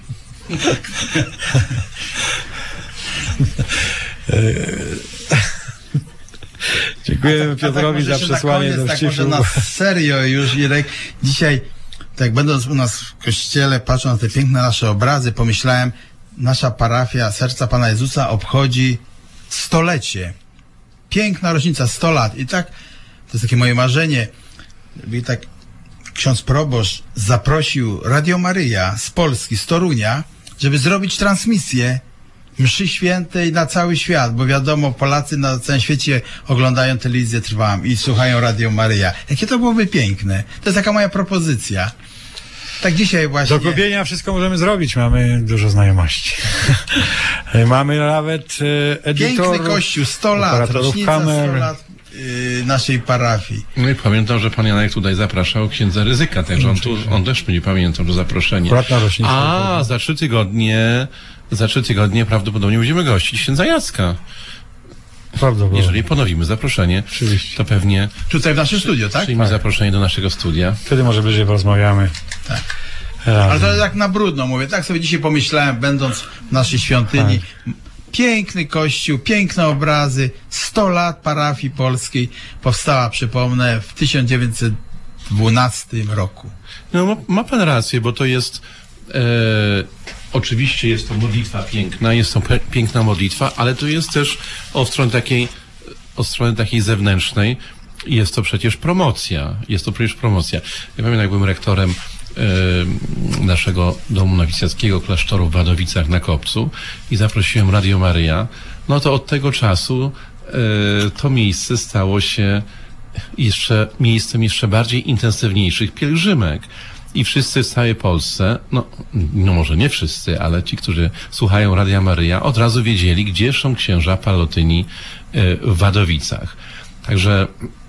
Dziękujemy A tak Piotrowi może za się przesłanie na koniec, tak dowcipu. może na serio już, Irek. Dzisiaj, tak będąc u nas w kościele, patrząc na te piękne nasze obrazy, pomyślałem, nasza parafia Serca Pana Jezusa obchodzi stolecie. Piękna rocznica, sto lat. I tak, to jest takie moje marzenie. I tak ksiądz proboszcz zaprosił Radio Maryja z Polski, z Torunia, żeby zrobić transmisję mszy świętej na cały świat, bo wiadomo, Polacy na całym świecie oglądają telewizję Trwam i słuchają Radio Maryja. Jakie to byłoby piękne. To jest taka moja propozycja. Tak dzisiaj właśnie. Do kupienia wszystko możemy zrobić. Mamy dużo znajomości. Mamy nawet e, editorów, Piękny kościół, sto lat, operatorów rocznica kamer. sto lat yy, naszej parafii. No i pamiętam, że pan Janek tutaj zapraszał księdza Ryzyka, także on, tu, on też mnie pamiętał, że zaproszenie. Akurat na rocznicę. A, za trzy tygodnie, za trzy tygodnie prawdopodobnie będziemy gościć księdza Jacka. Prawdopodobnie. Jeżeli ponowimy zaproszenie, Oczywiście. to pewnie Tutaj w naszym studiu, tak? przyjmie zaproszenie do naszego studia. Wtedy może bliżej porozmawiamy. Tak. Razem. Ale to tak na brudno mówię. Tak sobie dzisiaj pomyślałem, będąc w naszej świątyni. Piękny kościół, piękne obrazy. sto lat parafii polskiej powstała, przypomnę, w tysiąc dziewięćset dwunastym roku. No, ma, ma pan rację, bo to jest e, oczywiście jest to modlitwa piękna, jest to pe- piękna modlitwa, ale to jest też od strony takiej, od strony takiej zewnętrznej jest to przecież promocja. Jest to przecież promocja. Ja pamiętam, jak byłem rektorem e, naszego domu nowicjackiego klasztoru w Wadowicach na Kopcu i zaprosiłem Radio Maryja, no to od tego czasu e, to miejsce stało się jeszcze miejscem jeszcze bardziej intensywniejszych pielgrzymek. I wszyscy w całej Polsce, no, no może nie wszyscy, ale ci, którzy słuchają Radia Maryja, od razu wiedzieli, gdzie są księża Palotyni y, w Wadowicach. Także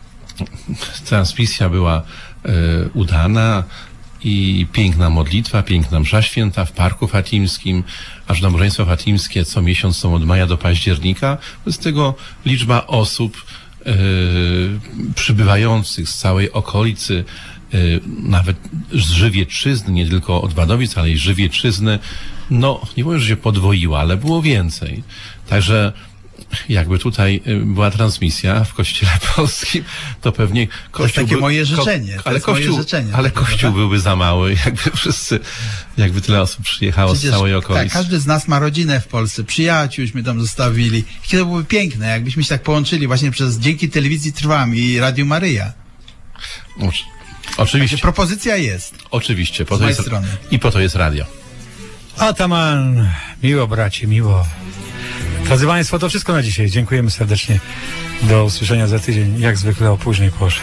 transmisja była y, udana i piękna modlitwa, piękna msza święta w Parku Fatimskim, aż nabożeństwa fatimskie co miesiąc są od maja do października. Z tego liczba osób y, przybywających z całej okolicy, nawet z Żywieczyzny, nie tylko od Wadowic, ale i z Żywieczyzny, no nie powiem, że się podwoiła, ale było więcej. Także Jakby tutaj y, była transmisja w Kościele Polskim, to pewnie Kościół... takie był- moje życzenie, to ale jest moje Kościół, życzenie, ale prawda? Kościół byłby za mały, jakby wszyscy, jakby tyle osób przyjechało z całej tak, okolicy. każdy z nas ma rodzinę w Polsce, przyjaciółśmy tam zostawili. I to byłoby piękne, jakbyśmy się tak połączyli właśnie przez, dzięki telewizji Trwam i Radiu Maryja. Oczy- Oczywiście, Także propozycja jest. oczywiście. Po z to mojej jest, strony. I po to jest radio. Ataman, miło bracie, miło. Drodzy Państwo, to wszystko na dzisiaj. Dziękujemy serdecznie. Do usłyszenia za tydzień, jak zwykle o późnej porze.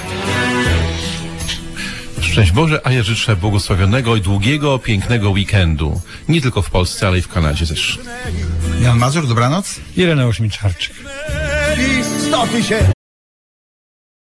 Szczęść Boże, a ja życzę błogosławionego i długiego, pięknego weekendu. Nie tylko w Polsce, ale i w Kanadzie też. Jan Mazur, dobranoc. Ireneusz Milczarczyk. Sto tysięcy